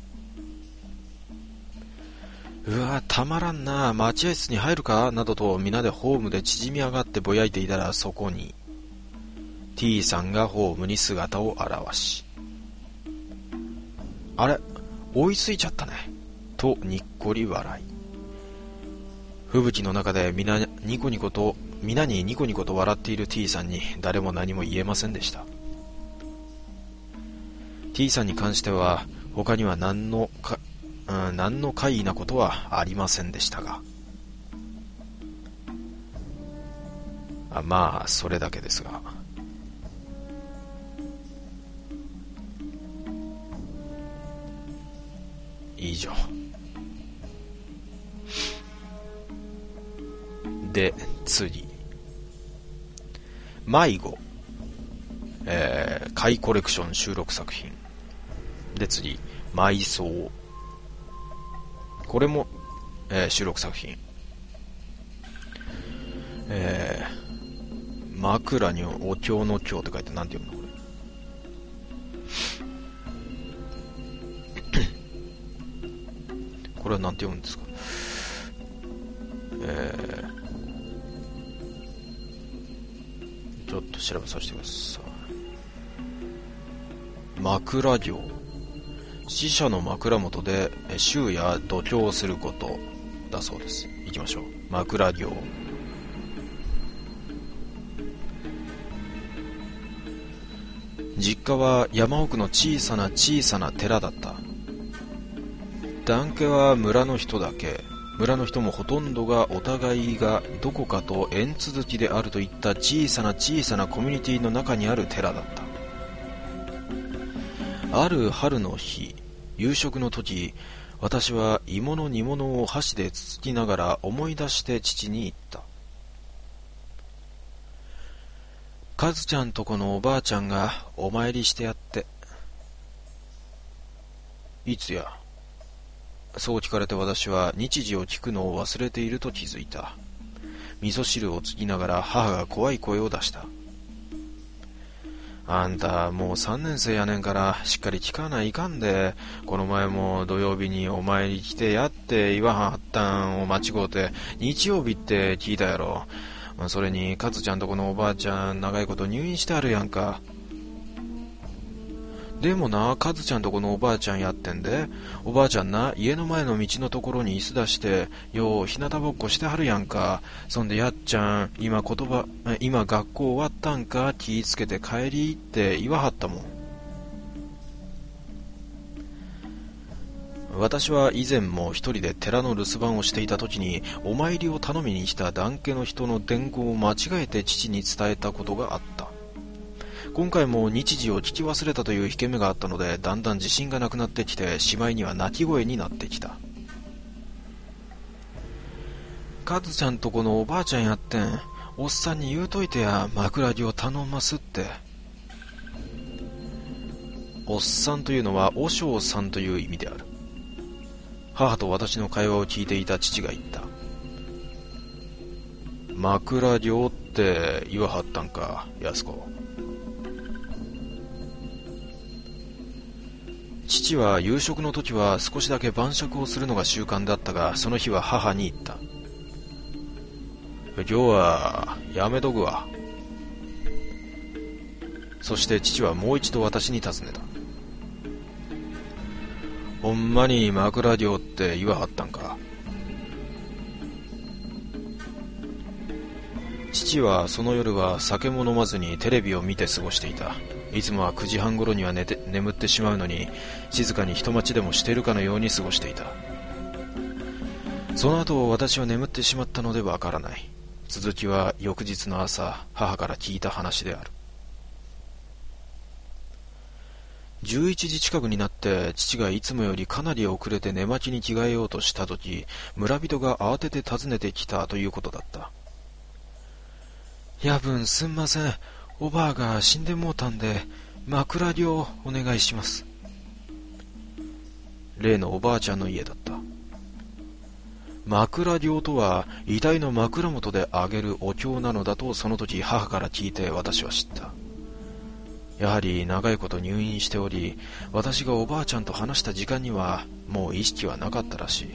うわたまらんな、待合室に入るかなどと皆でホームで縮み上がってぼやいていたら、そこに T さんがホームに姿を現し、あれ追いついちゃったねとにっこり笑い、吹雪の中で皆にニコニコと笑っている T さんに誰も何も言えませんでした。 T さんに関しては他には何の怪異なことはありませんでしたが、 まあそれだけですが、以上で、次迷子、貝コレクション収録作品で、次埋葬、これも、収録作品、枕にお経の経って書いてなんて読むのこれこれはなんて読むんですか。ちょっと調べさせてください。枕行、死者の枕元で衆や度胸をすることだそうです。いきましょう。枕行。実家は山奥の小さな寺だった。団家は村の人だけ。村の人もほとんどがお互いがどこかと縁続きであるといった小さなコミュニティの中にある寺だった。ある春の日、夕食の時、私は芋の煮物を箸でつつきながら思い出して父に言った。かずちゃんとこのおばあちゃんがお参りしてやって。いつや。そう聞かれて私は日時を聞くのを忘れていると気づいた。味噌汁をつぎながら母が怖い声を出した。あんたもう3年生やねんからしっかり聞かないかんで、この前も土曜日にお参り来てやって言わはったんを間違うて日曜日って聞いたやろ。それにかずちゃんとこのおばあちゃん長いこと入院してあるやんか。でもな、かずちゃんとこのおばあちゃんやってんで、おばあちゃんな、家の前の道のところに椅子出して、よう、日向ぼっこしてはるやんか。そんで、やっちゃん、今学校終わったんか、気ぃつけて帰りって言わはったもん。私は以前も一人で寺の留守番をしていた時に、お参りを頼みに来た団家の人の伝言を間違えて父に伝えたことがあった。今回も日時を聞き忘れたという引け目があったので、だんだん自信がなくなってきて、しまいには泣き声になってきた。かずちゃんとこのおばあちゃんやってん、おっさんに言うといてや、枕木を頼ますって。おっさんというのは和尚さんという意味である。母と私の会話を聞いていた父が言った。枕木って言わはったんか、安子。父は夕食の時は少しだけ晩酌をするのが習慣だったが、その日は母に言った。今日はやめとくわ。そして父はもう一度私に尋ねた。ほんまに枕木って言わはったんか。父はその夜は酒も飲まずにテレビを見て過ごしていた。いつもは9時半頃には眠ってしまうのに、静かに人待ちでもしているかのように過ごしていた。その後私は眠ってしまったのでわからない。続きは翌日の朝、母から聞いた話である。11時近くになって父がいつもよりかなり遅れて寝巻きに着替えようとしたとき、村人が慌てて訪ねてきたということだった。夜分すんません。おばあが死んでもうたんで、枕木をお願いします。例のおばあちゃんの家だった。枕木とは遺体の枕元であげるお経なのだとその時母から聞いて私は知った。やはり長いこと入院しており、私がおばあちゃんと話した時間にはもう意識はなかったらしい。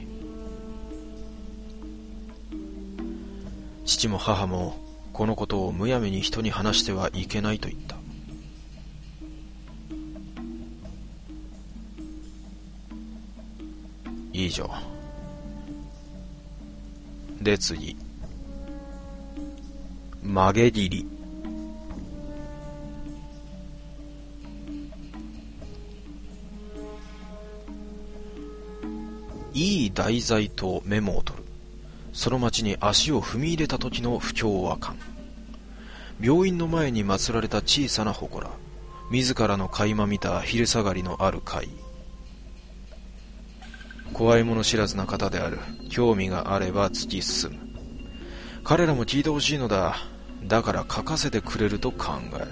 父も母もこのことをむやみに人に話してはいけないと言った。以上で、次曲げ切り。いい題材とメモを取る。その町に足を踏み入れた時の不協和感。 病院の前に祀られた小さな祠、自らの垣間見た昼下がりのある会。怖いもの知らずな方である。興味があれば突き進む。彼らも聞いてほしいのだ。だから書かせてくれると考える。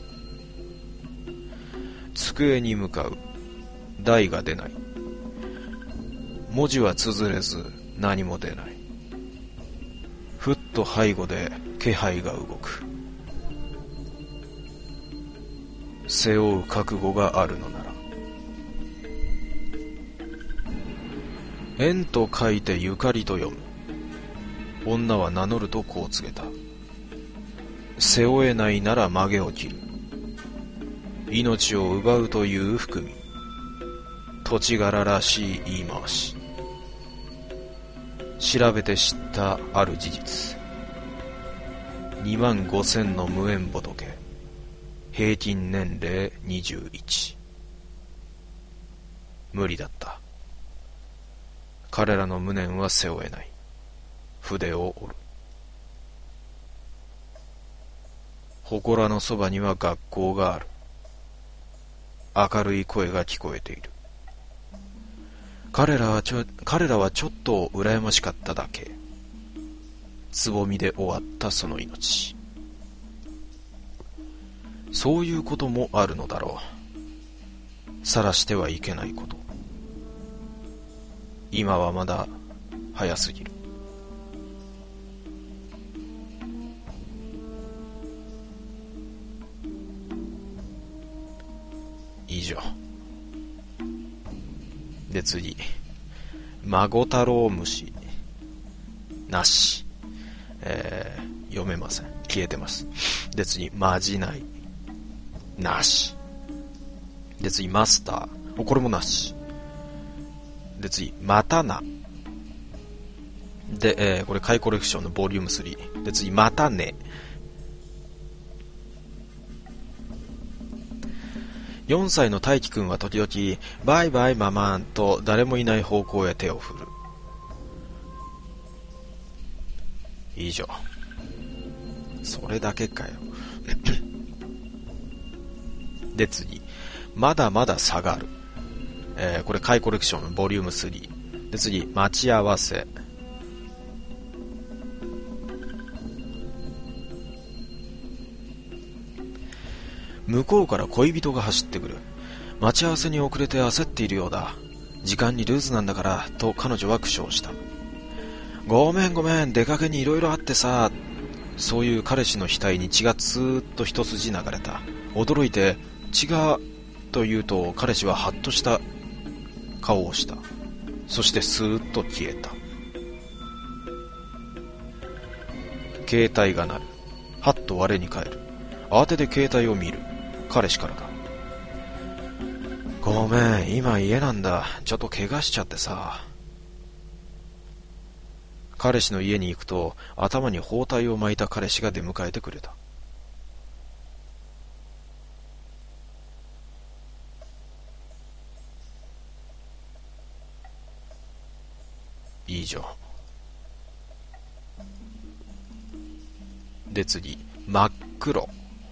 机に向かう。題が出ない。文字は綴れず何も出ない。ふっと背後で気配が動く。背負う覚悟があるのなら。縁と書いてゆかりと読む。女は名乗るとこう告げた。背負えないなら曲げを切る。命を奪うという含み。土地柄らしい言い回し。調べて知ったある事実。25,000の無縁仏。平均年齢21。無理だった。彼らの無念は背負えない。筆を折る。祠のそばには学校がある。明るい声が聞こえている。彼らはちょっと羨ましかっただけ。つぼみで終わったその命。そういうこともあるのだろう。晒してはいけないこと。今はまだ早すぎる。以上。で次、孫太郎虫なし、読めません。消えてます。で次、まじないなし。で次、マスター、これもなし。で次、またな。で、これ回コレクションのボリューム3。で次、またね。4歳の大輝くんは時々、バイバイママンと誰もいない方向へ手を振る。以上。それだけかよ。で次、まだまだ下がる。これ回コレクションのボリューム3。で次、待ち合わせ。向こうから恋人が走ってくる。待ち合わせに遅れて焦っているようだ。時間にルーズなんだから、と彼女は苦笑した。ごめん、出かけにいろいろあってさ。そういう彼氏の額に血がツーッと一筋流れた。驚いて、血が、と言うと彼氏はハッとした顔をした。そしてスーッと消えた。携帯が鳴る。はっと我に返る。慌てて携帯を見る。彼氏からだ。ごめん、今家なんだ。ちょっと怪我しちゃってさ。彼氏の家に行くと、頭に包帯を巻いた彼氏が出迎えてくれた。以上。で次、真っ黒。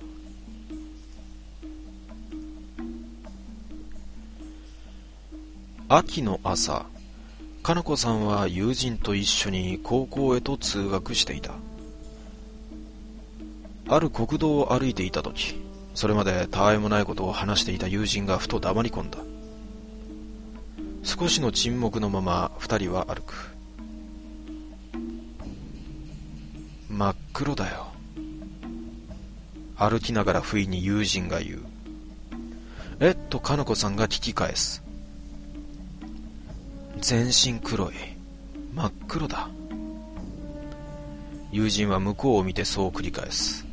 秋の朝、かなこさんは友人と一緒に高校へと通学していた。ある国道を歩いていたとき、それまでたわいもないことを話していた友人がふと黙り込んだ。少しの沈黙のまま二人は歩く。真っ黒だよ。歩きながら不意に友人が言う。とかなこさんが聞き返す。全身黒い。真っ黒だ。友人は向こうを見てそう繰り返す。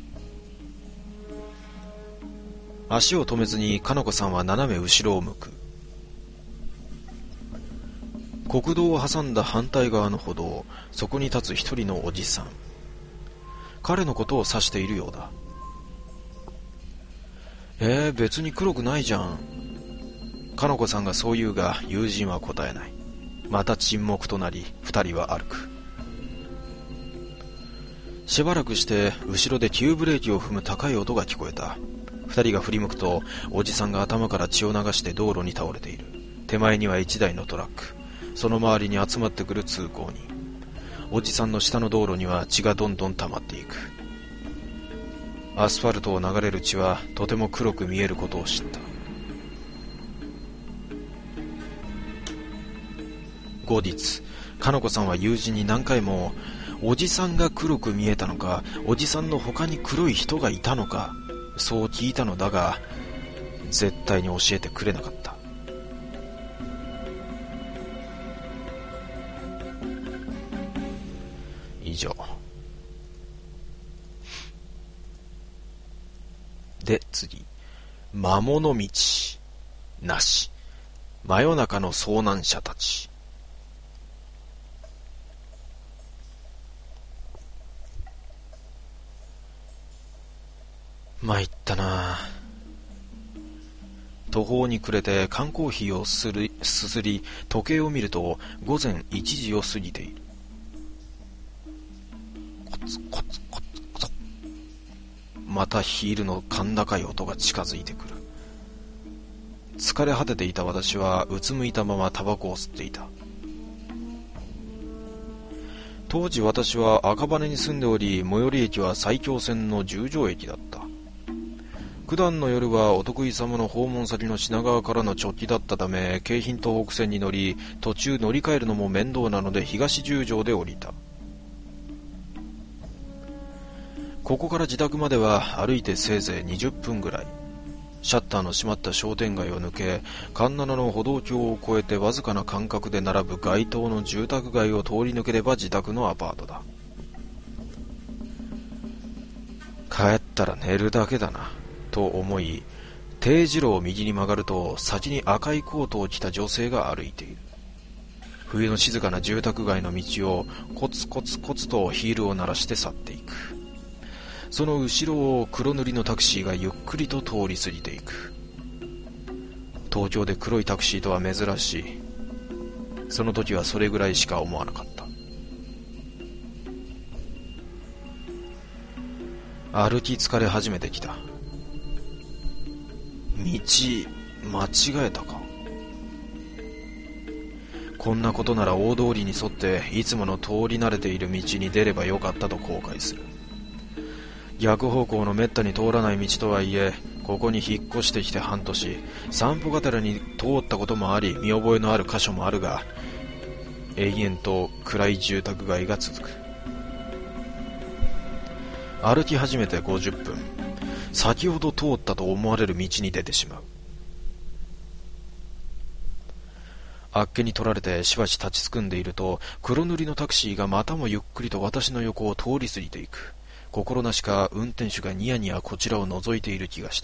足を止めずにかなこさんは斜め後ろを向く。国道を挟んだ反対側の歩道、そこに立つ一人のおじさん。彼のことを指しているようだ。別に黒くないじゃん。かなこさんがそう言うが、友人は答えない。また沈黙となり、二人は歩く。 しばらくして後ろで急ブレーキを踏む高い音が聞こえた。二人が振り向くと、おじさんが頭から血を流して道路に倒れている。手前には一台のトラック、その周りに集まってくる通行人。おじさんの下の道路には血がどんどん溜まっていく。アスファルトを流れる血はとても黒く見えることを知った。後日、かのこさんは友人に何回も、おじさんが黒く見えたのか、おじさんの他に黒い人がいたのか、そう聞いたのだが、絶対に教えてくれなかった。以上。で、次。魔物道なし。真夜中の遭難者たち。参ったな。途方に暮れて缶コーヒーをすすり、時計を見ると午前1時を過ぎている。コツコツコツコツ。またヒールの甲高い音が近づいてくる。疲れ果てていた私はうつむいたままタバコを吸っていた。当時私は赤羽に住んでおり、最寄り駅は埼京線の十条駅だった。普段の夜はお得意様の訪問先の品川からの直帰だったため、京浜東北線に乗り、途中乗り換えるのも面倒なので東十条で降りた。ここから自宅までは歩いてせいぜい20分ぐらい。シャッターの閉まった商店街を抜け、環七の歩道橋を越えてわずかな間隔で並ぶ街灯の住宅街を通り抜ければ自宅のアパートだ。帰ったら寝るだけだなと思い、丁字路を右に曲がると、先に赤いコートを着た女性が歩いている。冬の静かな住宅街の道をコツコツコツとヒールを鳴らして去っていく。その後ろを黒塗りのタクシーがゆっくりと通り過ぎていく。東京で黒いタクシーとは珍しい。その時はそれぐらいしか思わなかった。歩き疲れ始めてきた。道間違えたか。こんなことなら大通りに沿っていつもの通り慣れている道に出ればよかったと後悔する。逆方向のめったに通らない道とはいえ、ここに引っ越してきて半年、散歩がてらに通ったこともあり、見覚えのある箇所もあるが、永遠と暗い住宅街が続く。歩き始めて50分、先ほど通ったと思われる道に出てしまう。あっけに取られてしばし立ちすくんでいると、黒塗りのタクシーがまたもゆっくりと私の横を通り過ぎていく。心なしか運転手がニヤニヤこちらを覗いている気がした。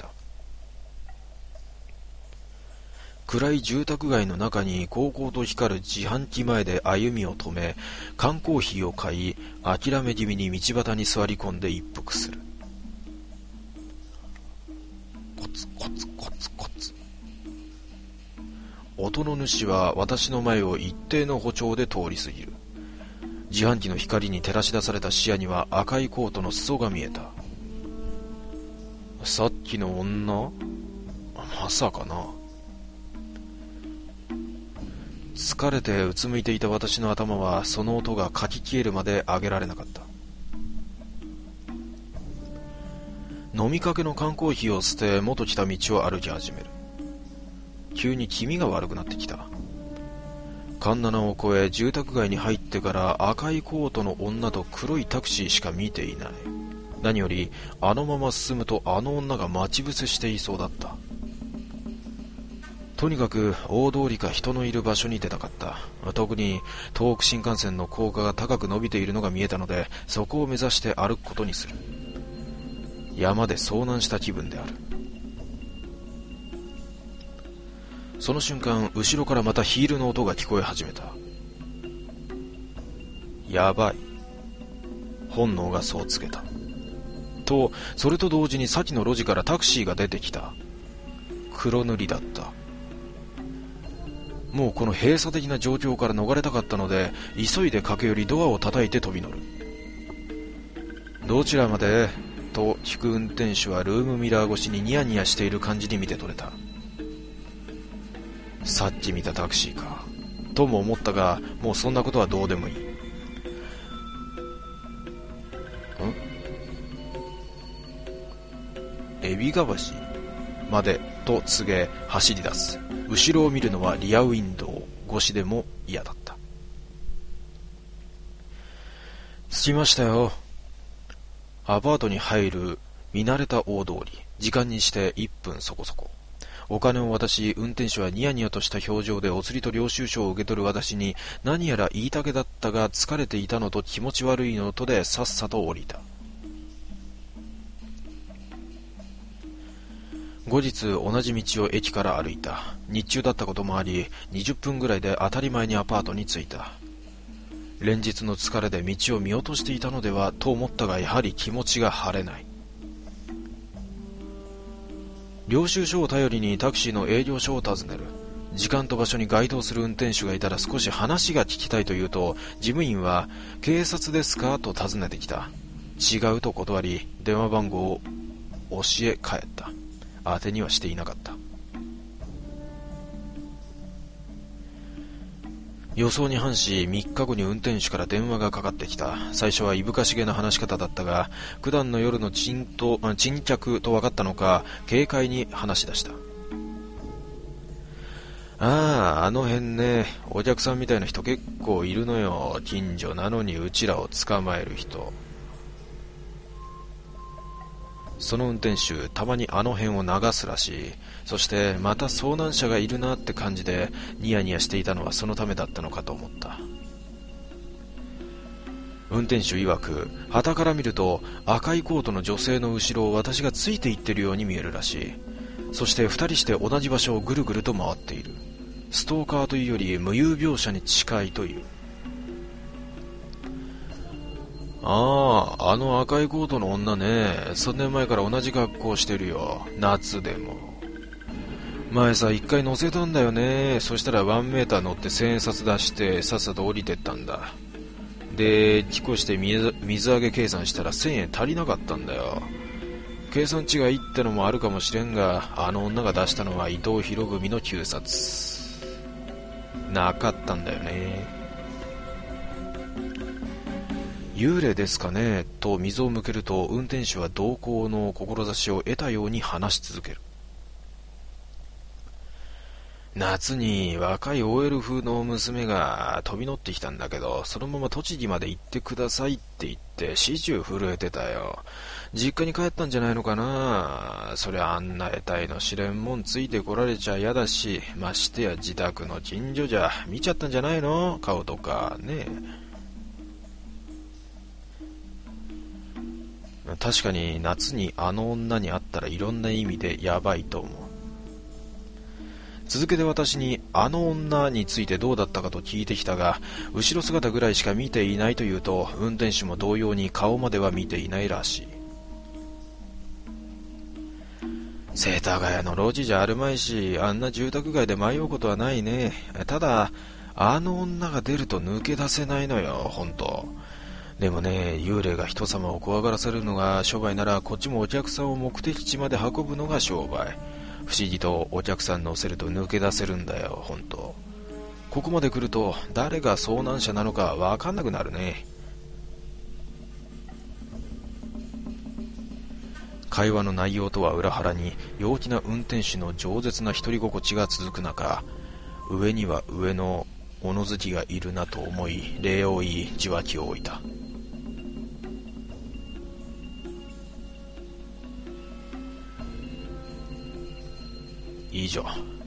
暗い住宅街の中に高々と光る自販機前で歩みを止め、缶コーヒーを買い、諦め気味に道端に座り込んで一服する。コツコツコツコツ。音の主は私の前を一定の歩調で通り過ぎる。自販機の光に照らし出された視野には赤いコートの裾が見えた。さっきの女？まさかな。疲れてうつむいていた私の頭はその音がかき消えるまで上げられなかった。飲みかけの缶コーヒーを捨て元来た道を歩き始める。急に気味が悪くなってきた。環七を越え住宅街に入ってから赤いコートの女と黒いタクシーしか見ていない。何よりあのまま進むとあの女が待ち伏せしていそうだった。とにかく大通りか人のいる場所に出たかった。特に東北新幹線の高架が高く伸びているのが見えたので、そこを目指して歩くことにする。山で遭難した気分である。その瞬間、後ろからまたヒールの音が聞こえ始めた。やばい。本能がそう告げた。と、それと同時に先の路地からタクシーが出てきた。黒塗りだった。もうこの閉鎖的な状況から逃れたかったので、急いで駆け寄りドアを叩いて飛び乗る。 どちらまでと聞く運転手はルームミラー越しにニヤニヤしている感じに見て取れた。さっき見たタクシーかとも思ったが、もうそんなことはどうでもいい。海老ヶ橋までと告げ走り出す。後ろを見るのはリアウィンドウ越しでも嫌だった。着きましたよ。アパートに入る見慣れた大通り、時間にして1分そこそこ。お金を渡し、運転手はニヤニヤとした表情でお釣りと領収書を受け取る私に、何やら言いたげだったが疲れていたのと気持ち悪いのとでさっさと降りた。後日同じ道を駅から歩いた。日中だったこともあり、20分ぐらいで当たり前にアパートに着いた。連日の疲れで道を見落としていたのではと思ったが、やはり気持ちが晴れない。領収書を頼りにタクシーの営業所を訪ねる。時間と場所に該当する運転手がいたら少し話が聞きたいと言うと、事務員は警察ですかと尋ねてきた。違うと断り、電話番号を教え帰った。当てにはしていなかった。予想に反し、3日後に運転手から電話がかかってきた。最初はいぶかしげな話し方だったが、九段の夜の沈着と分かったのか、軽快に話し出した。あの辺ね、お客さんみたいな人結構いるのよ。近所なのにうちらを捕まえる人。その運転手、たまにあの辺を流すらしい。そしてまた遭難者がいるなって感じでニヤニヤしていたのはそのためだったのかと思った。運転手曰く、傍から見ると赤いコートの女性の後ろを私がついていってるように見えるらしい。そして二人して同じ場所をぐるぐると回っている。ストーカーというより無遊病者に近いという。あの赤いコートの女ね、3年前から同じ格好してるよ。夏でも。前さ、1回乗せたんだよね。そしたら1メーター乗って1000円札出してさっさと降りてったんだ。で、帰庫して水揚げ計算したら1000円足りなかったんだよ。計算違いってのもあるかもしれんが、あの女が出したのは伊藤博文の9冊。なかったんだよね。幽霊ですかねと水を向けると、運転手は同行の志を得たように話し続ける。夏に若い OL 風の娘が飛び乗ってきたんだけど、そのまま栃木まで行ってくださいって言って始終震えてたよ。実家に帰ったんじゃないのかな。そりゃあんな得体の知れんもんついてこられちゃ嫌だし、ましてや自宅の近所じゃ見ちゃったんじゃないの、顔とかね。確かに夏にあの女に会ったらいろんな意味でヤバいと思う。続けて私にあの女についてどうだったかと聞いてきたが、後ろ姿ぐらいしか見ていないというと、運転手も同様に顔までは見ていないらしい。世田谷の路地じゃあるまいし、あんな住宅街で迷うことはないね。ただあの女が出ると抜け出せないのよ、ほんと。でもね、幽霊が人様を怖がらせるのが商売なら、こっちもお客さんを目的地まで運ぶのが商売。不思議とお客さん乗せると抜け出せるんだよ、ほんと。ここまで来ると誰が遭難者なのかわかんなくなるね。会話の内容とは裏腹に、陽気な運転手の饒舌な独り心地が続く中、上には上の物好きがいるなと思い、礼を言い受話器を置いた。以上。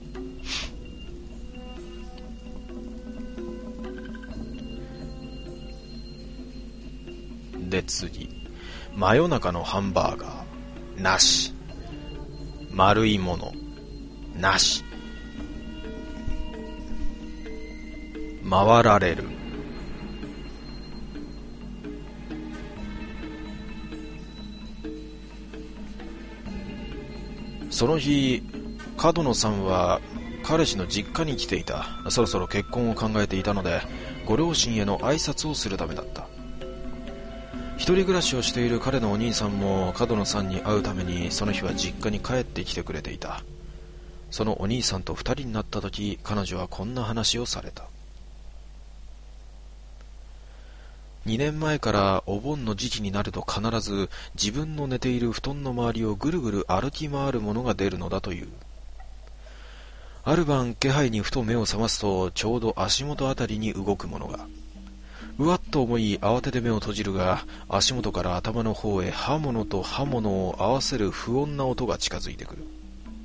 で次、真夜中のハンバーガーなし、丸いものなし、回られる。その日、角野さんは彼氏の実家に来ていた。そろそろ結婚を考えていたので、ご両親への挨拶をするためだった。 一人暮らしをしている彼のお兄さんも角野さんに会うためにその日は実家に帰ってきてくれていた。そのお兄さんと二人になった時、彼女はこんな話をされた。2年前からお盆の時期になると必ず自分の寝ている布団の周りをぐるぐる歩き回るものが出るのだという。ある晩気配にふと目を覚ますと、ちょうど足元あたりに動くものが。うわっと思い慌てて目を閉じるが、足元から頭の方へ刃物と刃物を合わせる不穏な音が近づいてくる。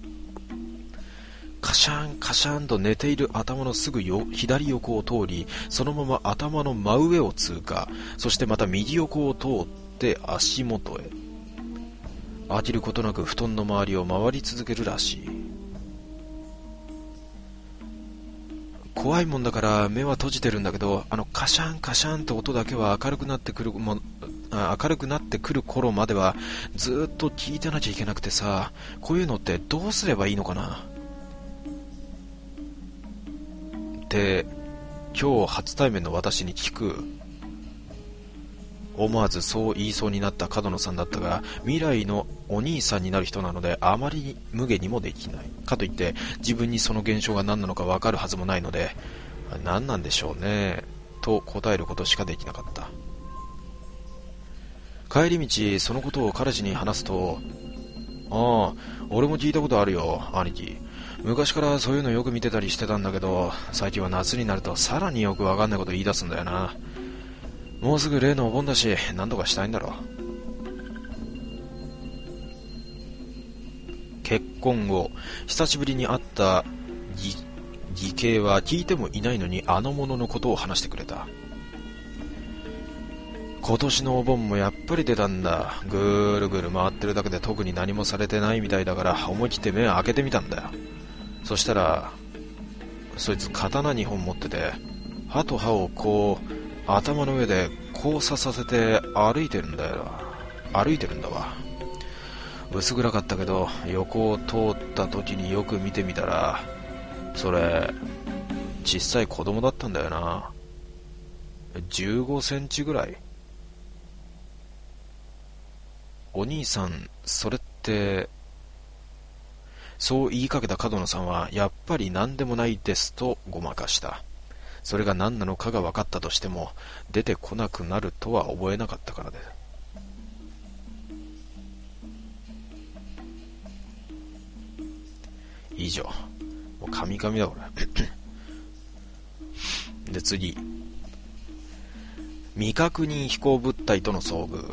カシャンカシャンと寝ている頭のすぐ左横を通り、そのまま頭の真上を通過、そしてまた右横を通って足元へ。飽きることなく布団の周りを回り続けるらしい。怖いもんだから目は閉じてるんだけど、カシャンカシャンって音だけは明るくなってくる頃まではずっと聞いてなきゃいけなくてさ、こういうのってどうすればいいのかなって今日初対面の私に聞く。思わずそう言いそうになった角野さんだったが、未来のお兄さんになる人なのであまり無下にもできない。かといって自分にその現象が何なのかわかるはずもないので、何なんでしょうねと答えることしかできなかった。帰り道そのことを彼氏に話すと、ああ、俺も聞いたことあるよ兄貴。昔からそういうのよく見てたりしてたんだけど、最近は夏になるとさらによくわかんないこと言い出すんだよな。もうすぐ例のお盆だし、何とかしたいんだろう。結婚後、久しぶりに会った義兄は聞いてもいないのにあの者のことを話してくれた。今年のお盆もやっぱり出たんだ。ぐるぐる回ってるだけで特に何もされてないみたいだから思い切って目を開けてみたんだよ。そしたらそいつ刀2本持ってて、歯と歯をこう頭の上で交差させて歩いてるんだわ。薄暗かったけど横を通った時によく見てみたら、それ小さい子供だったんだよな。15センチぐらい。お兄さん、それってそう言いかけた角野さんは、やっぱり何でもないですとごまかした。それが何なのかが分かったとしても、出てこなくなるとは覚えなかったからです。以上。もうカミカミだこれ。で次。未確認飛行物体との遭遇。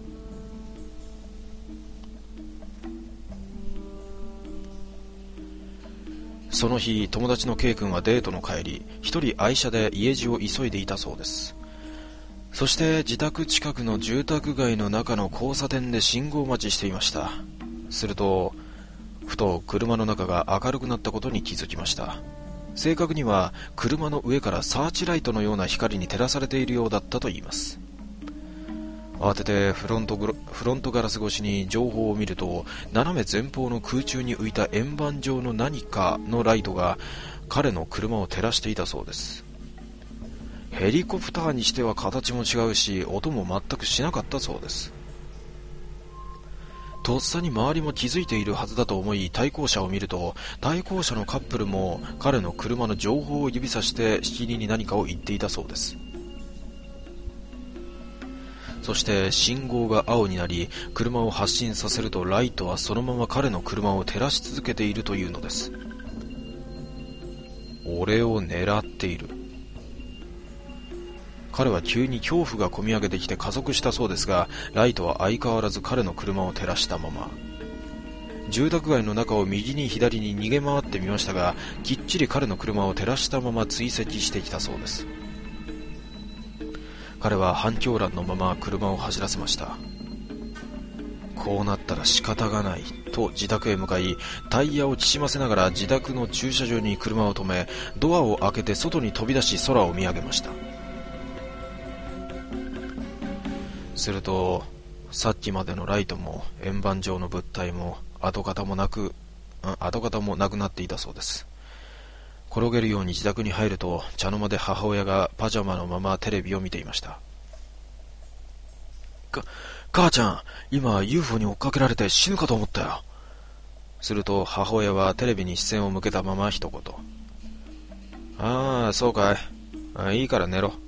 その日、友達の K 君はデートの帰り、一人愛車で家路を急いでいたそうです。そして自宅近くの住宅街の中の交差点で信号待ちしていました。すると、ふと車の中が明るくなったことに気づきました。正確には車の上からサーチライトのような光に照らされているようだったといいます。慌ててフロントガラス越しに情報を見ると、斜め前方の空中に浮いた円盤状の何かのライトが彼の車を照らしていたそうです。ヘリコプターにしては形も違うし、音も全くしなかったそうです。とっさに周りも気づいているはずだと思い対向車を見ると、対向車のカップルも彼の車の情報を指さしてしきりに何かを言っていたそうです。そして信号が青になり、車を発進させるとライトはそのまま彼の車を照らし続けているというのです。俺を狙っている。彼は急に恐怖がこみ上げてきて加速したそうですが、ライトは相変わらず彼の車を照らしたまま。住宅街の中を右に左に逃げ回ってみましたが、きっちり彼の車を照らしたまま追跡してきたそうです。彼は半狂乱のまま車を走らせました。こうなったら仕方がないと自宅へ向かい、タイヤをきしませながら自宅の駐車場に車を止め、ドアを開けて外に飛び出し空を見上げました。すると、さっきまでのライトも円盤状の物体も跡形もなくなっていたそうです。転げるように自宅に入ると、茶の間で母親がパジャマのままテレビを見ていました。 母ちゃん、今 UFO に追っかけられて死ぬかと思ったよ。すると母親はテレビに視線を向けたまま一言。ああ、そうかい。いいから寝ろ。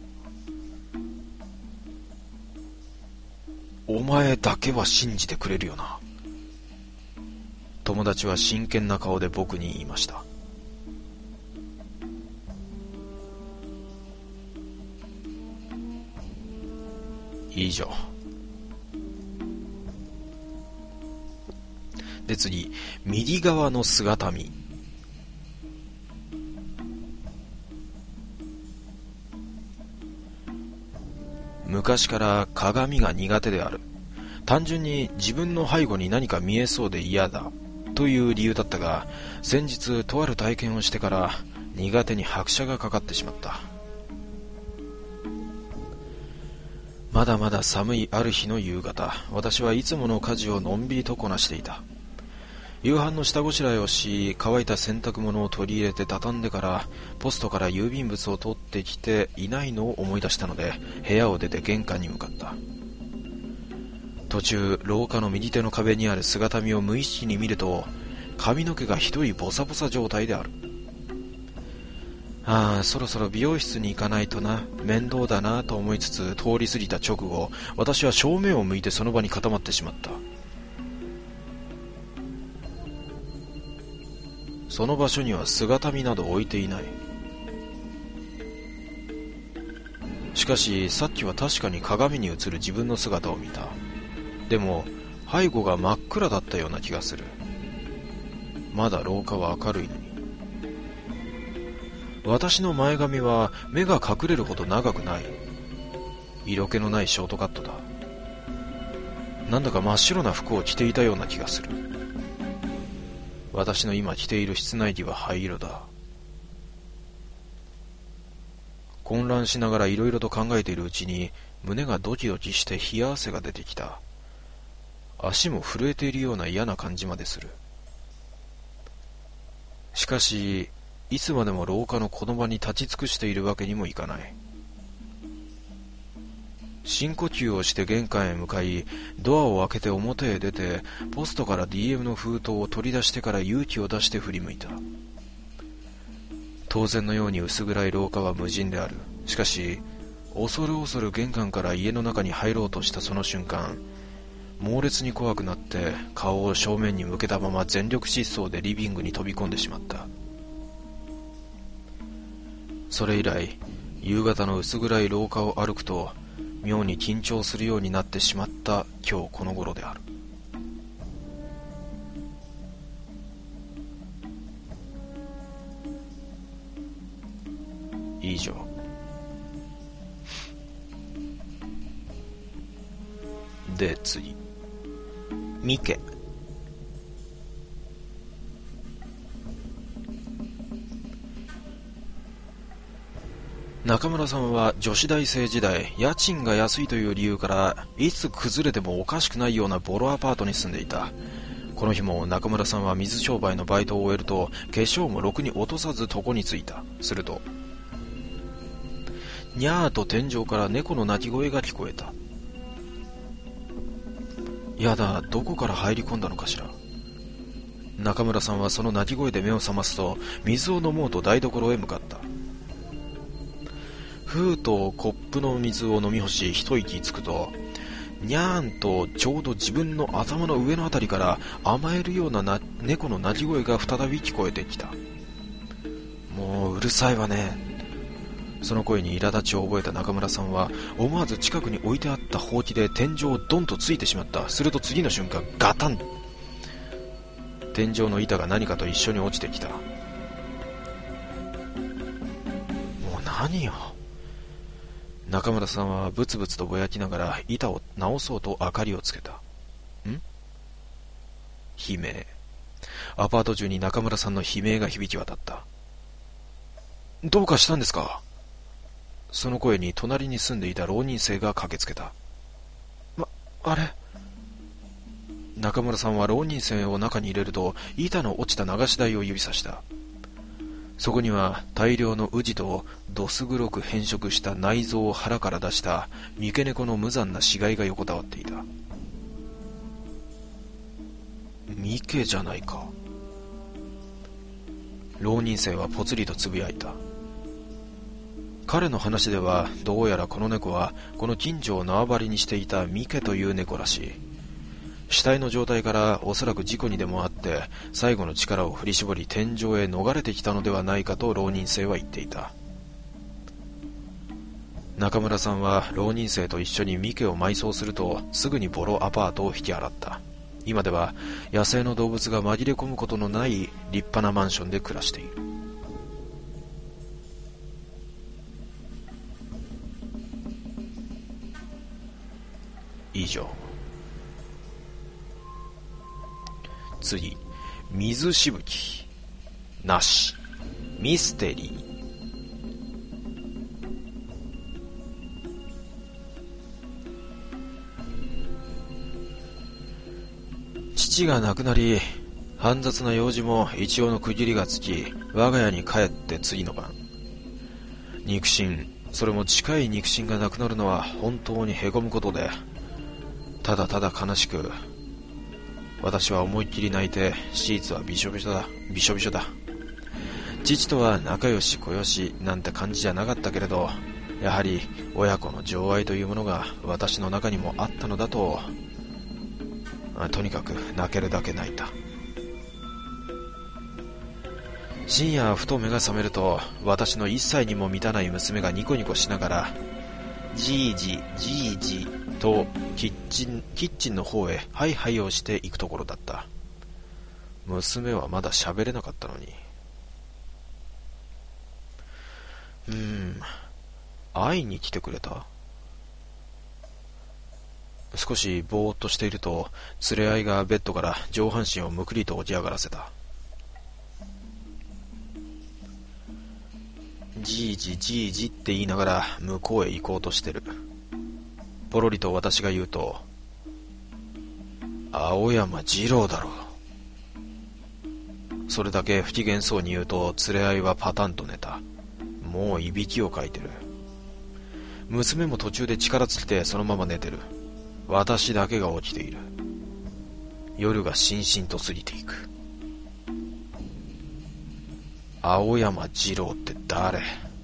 お前だけは信じてくれるよな。友達は真剣な顔で僕に言いました。以上。で、次、右側の姿見。昔から鏡が苦手である。単純に自分の背後に何か見えそうで嫌だという理由だったが、先日とある体験をしてから苦手に拍車がかかってしまった。まだまだ寒いある日の夕方、私はいつもの家事をのんびりとこなしていた。夕飯の下ごしらえをし、乾いた洗濯物を取り入れて畳んでから、ポストから郵便物を取ってきていないのを思い出したので、部屋を出て玄関に向かった。途中、廊下の右手の壁にある姿見を無意識に見ると、髪の毛が一人ボサボサ状態である。ああ、そろそろ美容室に行かないとな、面倒だなと思いつつ通り過ぎた直後、私は正面を向いてその場に固まってしまった。その場所には姿見など置いていない。しかしさっきは確かに鏡に映る自分の姿を見た。でも背後が真っ暗だったような気がする。まだ廊下は明るいのに。私の前髪は目が隠れるほど長くない。色気のないショートカットだ。なんだか真っ白な服を着ていたような気がする。私の今着ている室内着は灰色だ。混乱しながらいろいろと考えているうちに胸がドキドキして冷や汗が出てきた。足も震えているような嫌な感じまでする。しかしいつまでも廊下のこの場に立ち尽くしているわけにもいかない。深呼吸をして玄関へ向かい、ドアを開けて表へ出て、ポストから DM の封筒を取り出してから勇気を出して振り向いた。当然のように薄暗い廊下は無人である。しかし恐る恐る玄関から家の中に入ろうとしたその瞬間、猛烈に怖くなって顔を正面に向けたまま全力疾走でリビングに飛び込んでしまった。それ以来夕方の薄暗い廊下を歩くと妙に緊張するようになってしまった今日この頃である。以上。で次、ミケ。中村さんは女子大生時代、家賃が安いという理由からいつ崩れてもおかしくないようなボロアパートに住んでいた。この日も中村さんは水商売のバイトを終えると化粧もろくに落とさず床に着いた。するとにゃーと天井から猫の鳴き声が聞こえた。やだ、どこから入り込んだのかしら。中村さんはその鳴き声で目を覚ますと水を飲もうと台所へ向かった。ふーとコップの水を飲み干し一息つくと、にゃーんとちょうど自分の頭の上のあたりから甘えるような猫の鳴き声が再び聞こえてきた。もううるさいわね。その声に苛立ちを覚えた中村さんは思わず近くに置いてあったほうきで天井をドンとついてしまった。すると次の瞬間、ガタン。天井の板が何かと一緒に落ちてきた。もう何よ。中村さんはブツブツとぼやきながら板を直そうと明かりをつけた。悲鳴。アパート中に中村さんの悲鳴が響き渡った。どうかしたんですか？その声に隣に住んでいた浪人生が駆けつけた。あれ？中村さんは浪人生を中に入れると板の落ちた流し台を指さした。 そこには大量のウジとどす黒く変色した内臓を腹から出した三毛猫の無残な死骸が横たわっていた。三毛じゃないか。浪人生はぽつりとつぶやいた。彼の話ではどうやらこの猫はこの近所を縄張りにしていた三毛という猫らしい。死体の状態からおそらく事故にでもあって最後の力を振り絞り天井へ逃れてきたのではないかと浪人生は言っていた。中村さんは浪人生と一緒に三毛を埋葬するとすぐにボロアパートを引き払った。今では野生の動物が紛れ込むことのない立派なマンションで暮らしている。以上。次、水しぶきなしミステリー。父が亡くなり、煩雑な用事も一応の区切りがつき、我が家に帰って次の晩、肉親、それも近い肉親が亡くなるのは本当にへこむことで、ただただ悲しく、私は思いっきり泣いてシーツはびしょびしょだ。父とは仲良し小良しなんて感じじゃなかったけれど、やはり親子の情愛というものが私の中にもあったのだと、とにかく泣けるだけ泣いた。深夜ふと目が覚めると、私の1歳にも満たない娘がニコニコしながらじいじじいじとキッチンの方へハイハイをしていくところだった。娘はまだ喋れなかったのに。会いに来てくれた？少しぼーっとしていると、連れ合いがベッドから上半身をむくりと起き上がらせた。じいじじいじって言いながら向こうへ行こうとしてる。ポロリと私が言うと、青山二郎だろう。それだけ不機嫌そうに言うと、連れ合いはパタンと寝た。もういびきをかいてる。娘も途中で力尽きてそのまま寝てる。私だけが起きている。夜がしんしんと過ぎていく。青山二郎って誰？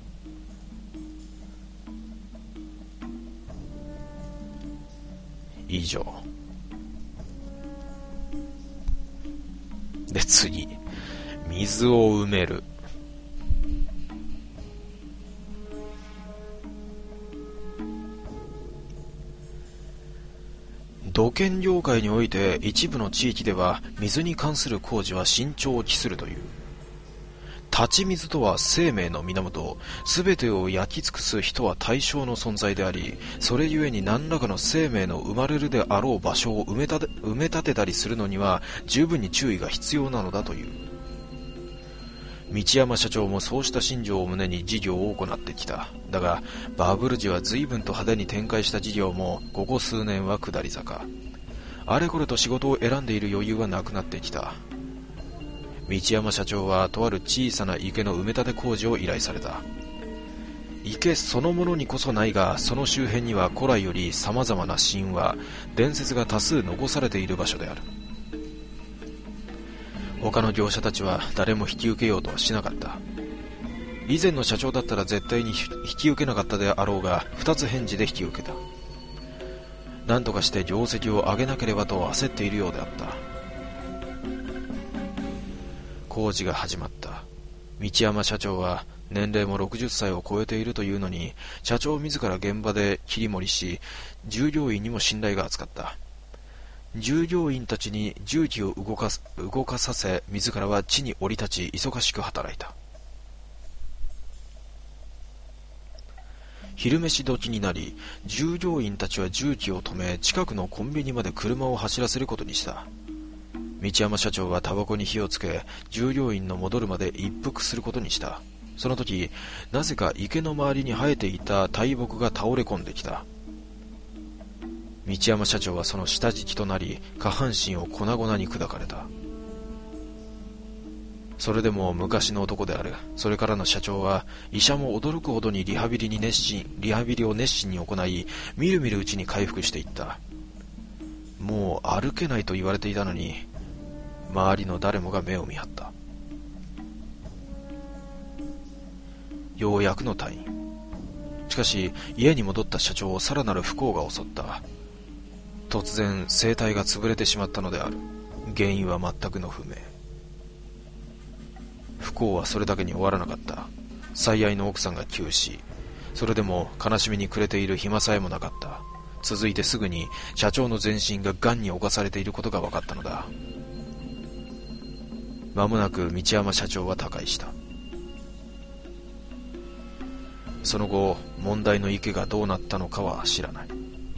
以上。で、次。水を埋める。土建業界において一部の地域では水に関する工事は慎重を期するという。立ち水とは生命の源、すべてを焼き尽くす人は対象の存在であり、それゆえに何らかの生命の生まれるであろう場所を埋め立てたりするのには十分に注意が必要なのだという。道山社長もそうした信条を胸に事業を行ってきた。だがバブル時は随分と派手に展開した事業もここ数年は下り坂。あれこれと仕事を選んでいる余裕はなくなってきた。道山社長はとある小さな池の埋め立て工事を依頼された。池そのものにこそないが、その周辺には古来より様々な神話、伝説が多数残されている場所である。他の業者たちは誰も引き受けようとはしなかった。以前の社長だったら絶対に引き受けなかったであろうが、二つ返事で引き受けた。何とかして業績を上げなければと焦っているようであった。工事が始まった。道山社長は年齢も60歳を超えているというのに、社長自ら現場で切り盛りし、従業員にも信頼が厚かった。従業員たちに重機を動かさせ、自らは地に降り立ち忙しく働いた。昼飯時になり、従業員たちは重機を止め、近くのコンビニまで車を走らせることにした。道山社長はタバコに火をつけ、従業員の戻るまで一服することにした。その時、なぜか池の周りに生えていた大木が倒れ込んできた。道山社長はその下敷きとなり、下半身を粉々に砕かれた。 それでも昔の男である。それからの社長は、医者も驚くほどにリハビリを熱心に行い、みるみるうちに回復していった。もう歩けないと言われていたのに、周りの誰もが目を見張った。ようやくの退院。しかし、家に戻った社長をさらなる不幸が襲った。突然、声帯が潰れてしまったのである。原因は全くの不明。不幸はそれだけに終わらなかった。最愛の奥さんが急死。それでも悲しみに暮れている暇さえもなかった。続いてすぐに社長の全身が癌に侵されていることが分かったのだ。間もなく道山社長は他界した。その後、問題の池がどうなったのかは知らない。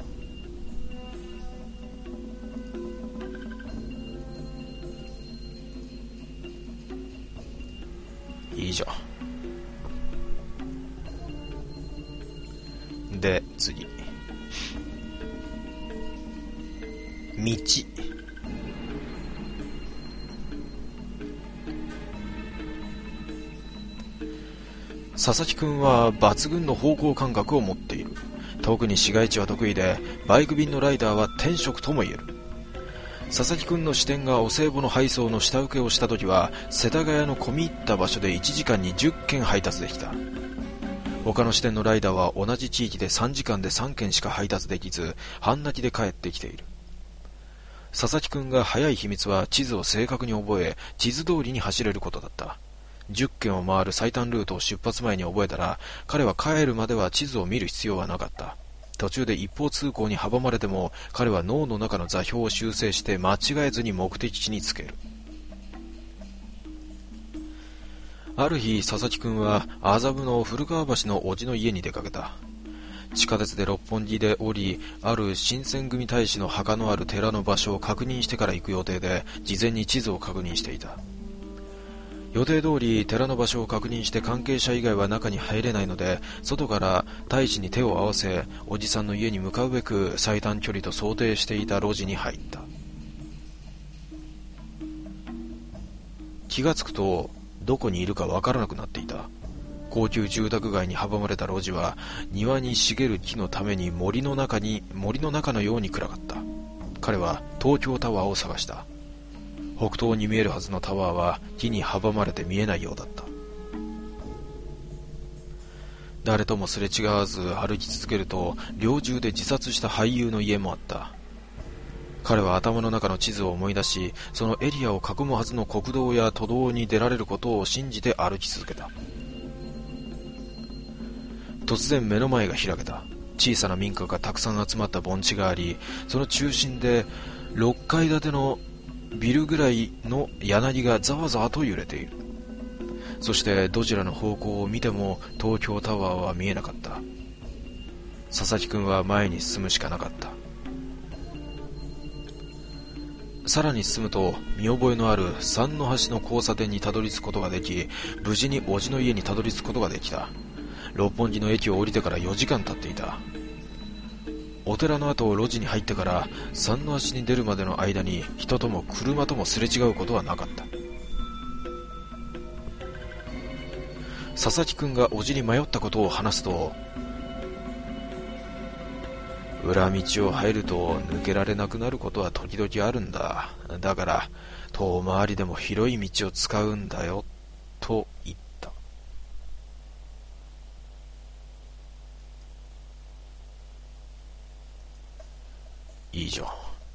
以上。で、次。道。佐々木くんは抜群の方向感覚を持っている。特に市街地は得意で、バイク便のライダーは天職とも言える。佐々木くんの支店がお歳暮の配送の下請けをした時は、世田谷の込み入った場所で1時間に10件配達できた。他の支店のライダーは同じ地域で3時間で3件しか配達できず、半泣きで帰ってきている。佐々木くんが速い秘密は地図を正確に覚え、地図通りに走れることだった。10件を回る最短ルートを出発前に覚えたら、彼は帰るまでは地図を見る必要はなかった。途中で一方通行に阻まれても、彼は脳の中の座標を修正して間違えずに目的地につける。ある日、佐々木くんは麻布の古川橋の叔父の家に出かけた。地下鉄で六本木で降り、ある新選組大使の墓のある寺の場所を確認してから行く予定で、事前に地図を確認していた。予定通り寺の場所を確認して関係者以外は中に入れないので、外から大使に手を合わせ、おじさんの家に向かうべく最短距離と想定していた路地に入った。気がつくとどこにいるかわからなくなっていた。高級住宅街に阻まれた路地は、庭に茂る木のために森の中のように暗かった。彼は東京タワーを探した。北東に見えるはずのタワーは木に阻まれて見えないようだった。誰ともすれ違わず歩き続けると、猟銃で自殺した俳優の家もあった。彼は頭の中の地図を思い出し、そのエリアを囲むはずの国道や都道に出られることを信じて歩き続けた。突然目の前が開けた。小さな民家がたくさん集まった盆地があり、その中心で6階建てのビルぐらいの柳がざわざわと揺れている。そしてどちらの方向を見ても東京タワーは見えなかった。佐々木くんは前に進むしかなかった。さらに進むと、見覚えのある三の橋の交差点にたどり着くことができ、無事に叔父の家にたどり着くことができた。六本木の駅を降りてから4時間経っていた。お寺の後を路地に入ってから三の橋に出るまでの間に、人とも車ともすれ違うことはなかった。佐々木くんが叔父に迷ったことを話すと、裏道を入ると抜けられなくなることは時々あるんだ。だから遠回りでも広い道を使うんだよ、と言った。以上。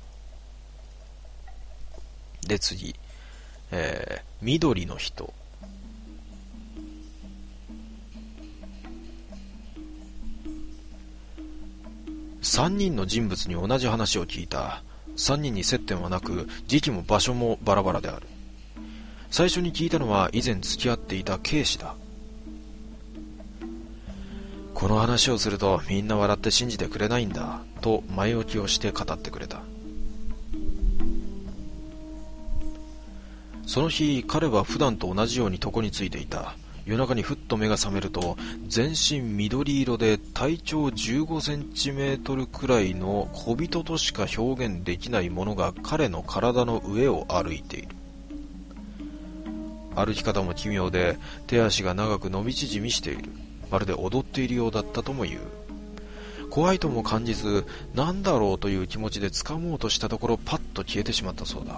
で次、緑の人。3人の人物に同じ話を聞いた。3人に接点はなく、時期も場所もバラバラである。最初に聞いたのは以前付き合っていたK氏だ。この話をするとみんな笑って信じてくれないんだ、と前置きをして語ってくれた。その日、彼は普段と同じように床についていた。夜中にふっと目が覚めると、全身緑色で体長15センチメートルくらいの小人としか表現できないものが彼の体の上を歩いている。 歩き方も奇妙で、手足が長く伸び縮みしている。まるで踊っているようだったとも言う。怖いとも感じず、なんだろうという気持ちで掴もうとしたところ、パッと消えてしまったそうだ。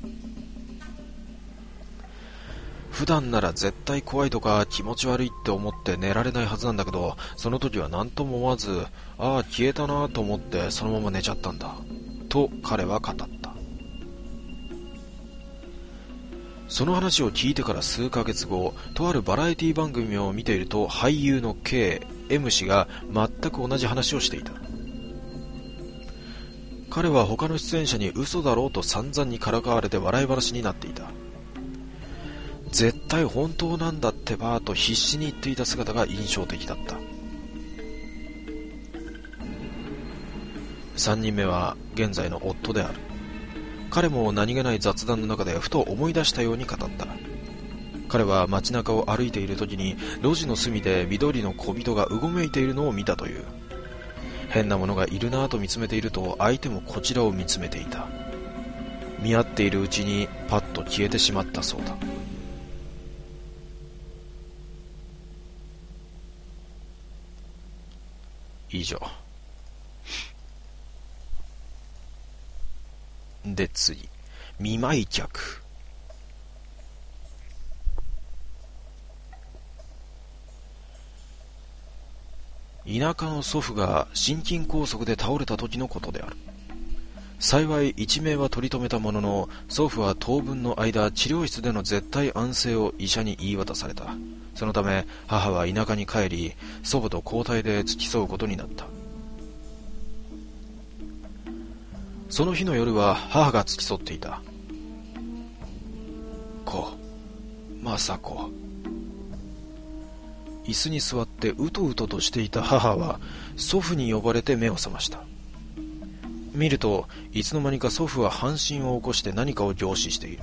普段なら絶対怖いとか気持ち悪いって思って寝られないはずなんだけど、その時は何とも思わず、ああ消えたなと思ってそのまま寝ちゃったんだ、と彼は語った。その話を聞いてから数ヶ月後、とあるバラエティ番組を見ていると、俳優の K、M 氏が全く同じ話をしていた。彼は他の出演者に嘘だろうと散々にからかわれて笑い話になっていた。絶対本当なんだってばーと必死に言っていた姿が印象的だった。3人目は現在の夫である。彼も何気ない雑談の中でふと思い出したように語った。彼は街中を歩いている時に路地の隅で緑の小人がうごめいているのを見たという。変なものがいるなぁと見つめていると、相手もこちらを見つめていた。見合っているうちにパッと消えてしまったそうだ。以上で、次、見舞い客。田舎の祖父が心筋梗塞で倒れた時のことである。幸い一命は取り留めたものの、祖父は当分の間治療室での絶対安静を医者に言い渡された。そのため母は田舎に帰り、祖母と交代で付き添うことになった。その日の夜は母が付き添っていた。雅子。椅子に座ってうとうととしていた母は祖父に呼ばれて目を覚ました。見ると、いつの間にか祖父は半身を起こして何かを凝視している。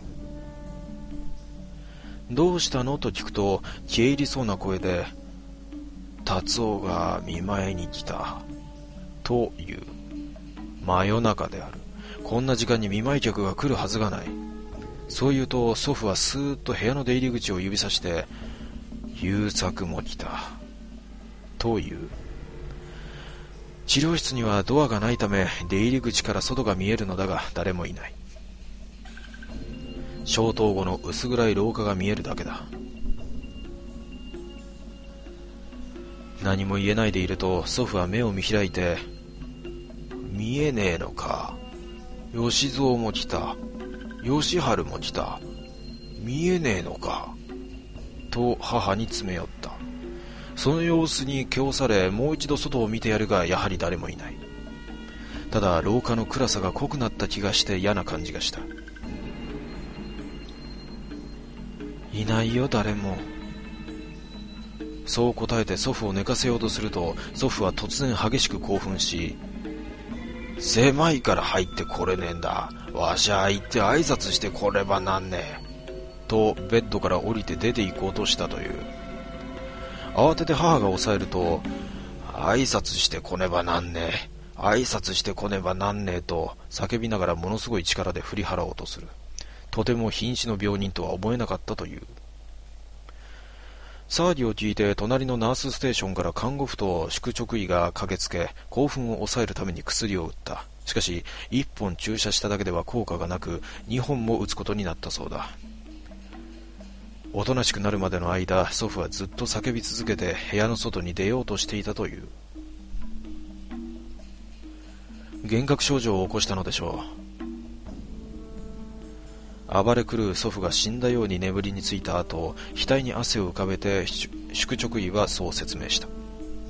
どうしたのと聞くと、消え入りそうな声で、達夫が見舞いに来たという。真夜中である。こんな時間に見舞い客が来るはずがない。そう言うと、祖父はスーッと部屋の出入り口を指さして、優作も来たという。治療室にはドアがないため、出入り口から外が見えるのだが、誰もいない。消灯後の薄暗い廊下が見えるだけだ。何も言えないでいると、祖父は目を見開いて、見えねえのか。吉蔵も来た。吉春も来た。見えねえのか。と母に詰め寄った。その様子に気をされ、もう一度外を見てやるが、やはり誰もいない。ただ廊下の暗さが濃くなった気がして嫌な感じがした。いないよ、誰も。そう答えて祖父を寝かせようとすると、祖父は突然激しく興奮し、狭いから入ってこれねえんだ。わしゃ行って挨拶してこればなんねえ。とベッドから降りて出て行こうとしたという。慌てて母が抑えると、挨拶してこねばなんねえ。挨拶してこねばなんねえと叫びながらものすごい力で振り払おうとする。とても瀕死の病人とは思えなかったという。騒ぎを聞いて隣のナースステーションから看護婦と宿直医が駆けつけ、興奮を抑えるために薬を打った。しかし1本注射しただけでは効果がなく、2本も打つことになったそうだ。おとなしくなるまでの間、祖父はずっと叫び続けて部屋の外に出ようとしていたという。幻覚症状を起こしたのでしょう。暴れ狂う祖父が死んだように眠りについた後、額に汗を浮かべて宿直医はそう説明した。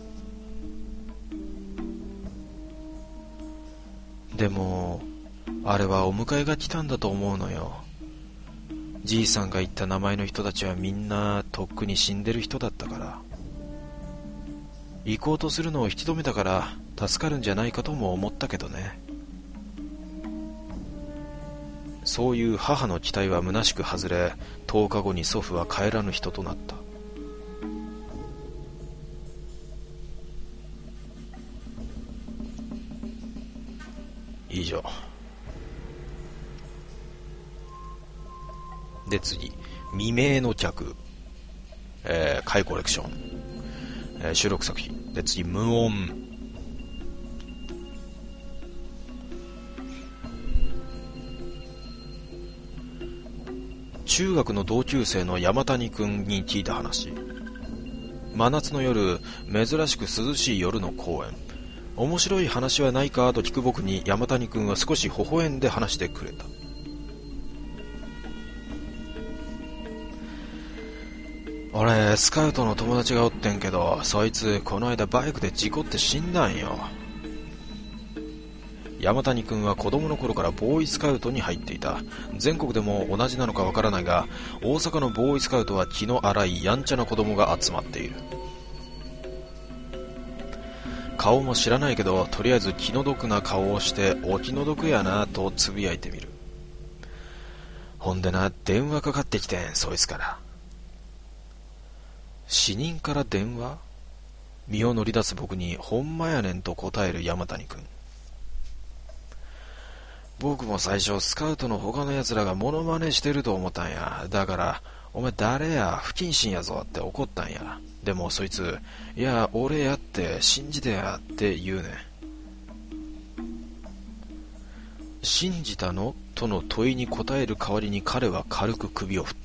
でもあれはお迎えが来たんだと思うのよ。じいさんが言った名前の人たちはみんなとっくに死んでる人だったから、行こうとするのを引き止めたから助かるんじゃないかとも思ったけどね。そういう母の期待は虚しく外れ、10日後に祖父は帰らぬ人となった。以上。 で次、未明の客、怪コレクション、収録作品で次、無音。中学の同級生の山谷くんに聞いた話。真夏の夜、珍しく涼しい夜の公園。面白い話はないかと聞く僕に山谷くんは少し微笑んで話してくれた。俺、スカウトの友達がおってんけど、そいつこの間バイクで事故って死んだんよ。山谷くんは子供の頃からボーイスカウトに入っていた。全国でも同じなのかわからないが、大阪のボーイスカウトは気の荒いやんちゃな子供が集まっている。顔も知らないけど、とりあえず気の毒な顔をしてお気の毒やなとつぶやいてみる。ほんでな、電話かかってきてん、そいつから。死人から電話？身を乗り出す僕にほんまやねんと答える山谷くん。僕も最初スカウトの他の奴らがモノマネしてると思ったんや。だからお前誰や、不謹慎やぞって怒ったんや。でもそいつ、いや俺やって信じてやって言うねん。信じたのとの問いに答える代わりに彼は軽く首を振った。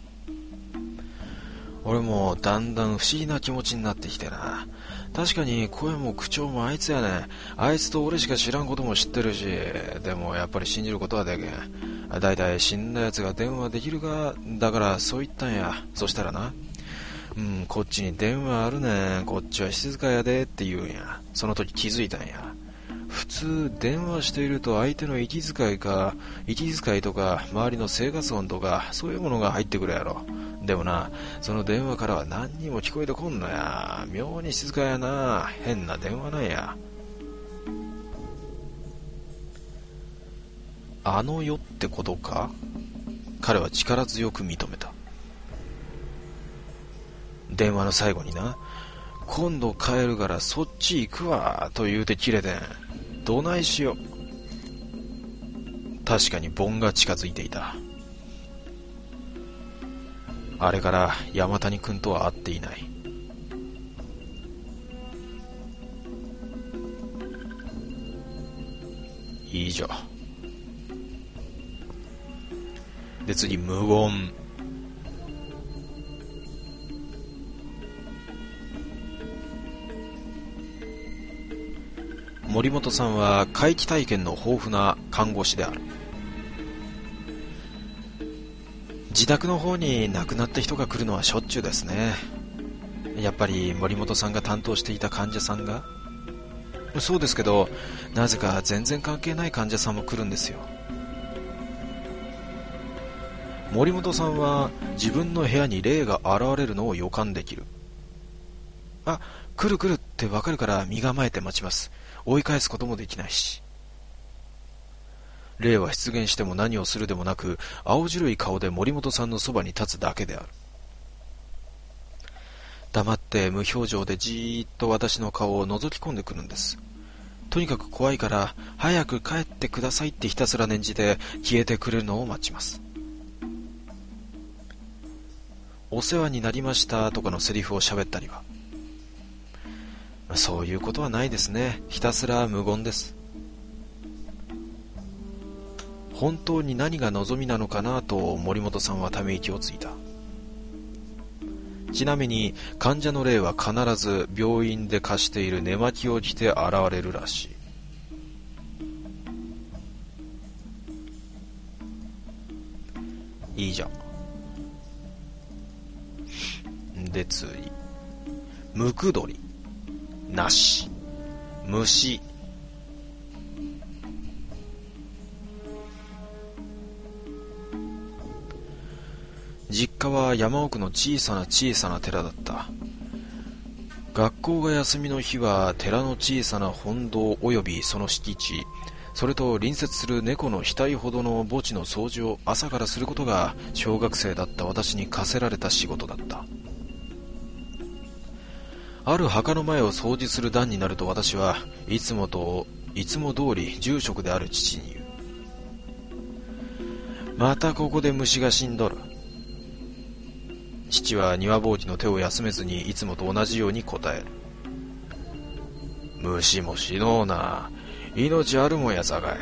俺もだんだん不思議な気持ちになってきてな。確かに声も口調もあいつやねん。あいつと俺しか知らんことも知ってるし、でもやっぱり信じることはできん。だいたい死んだ奴が電話できるか、だからそう言ったんや。そしたらな、こっちに電話あるねん、こっちは静かやでって言うんや。その時気づいたんや。普通電話していると相手の息遣いとか周りの生活音とかそういうものが入ってくるやろ。でもな、その電話からは何にも聞こえてこんのや。妙に静かやな。変な電話なんや。あの世ってことか？彼は力強く認めた。電話の最後にな、今度帰るからそっち行くわと言うて切れてん。どないしよ。確かに盆が近づいていた。あれから山谷君とは会っていない。以上で次、無言。森本さんは回帰体験の豊富な看護師である。自宅の方に亡くなった人が来るのはしょっちゅうですね。やっぱり森本さんが担当していた患者さんが。そうですけど、なぜか全然関係ない患者さんも来るんですよ。森本さんは自分の部屋に霊が現れるのを予感できる。あ、来る来るってわかるから身構えて待ちます。追い返すこともできないし。霊は出現しても何をするでもなく、青白い顔で森本さんのそばに立つだけである。黙って無表情でじーっと私の顔を覗き込んでくるんです。とにかく怖いから早く帰ってくださいってひたすら念じて消えてくれるのを待ちます。お世話になりましたとかのセリフを喋ったりは。そういうことはないですね。ひたすら無言です。本当に何が望みなのかなと森本さんはため息をついた。ちなみに患者の霊は必ず病院で貸している寝巻きを着て現れるらしい。以上で次、ムクドリ、なし、虫。実家は山奥の小さな寺だった。学校が休みの日は寺の小さな本堂及びその敷地、それと隣接する猫の額ほどの墓地の掃除を朝からすることが小学生だった私に課せられた仕事だった。ある墓の前を掃除する段になると私はいつも通り住職である父に言う。 またここで虫が死んどる。父は庭ぼうきの手を休めずにいつもと同じように答える。虫も死のうな。命あるもんやさかい。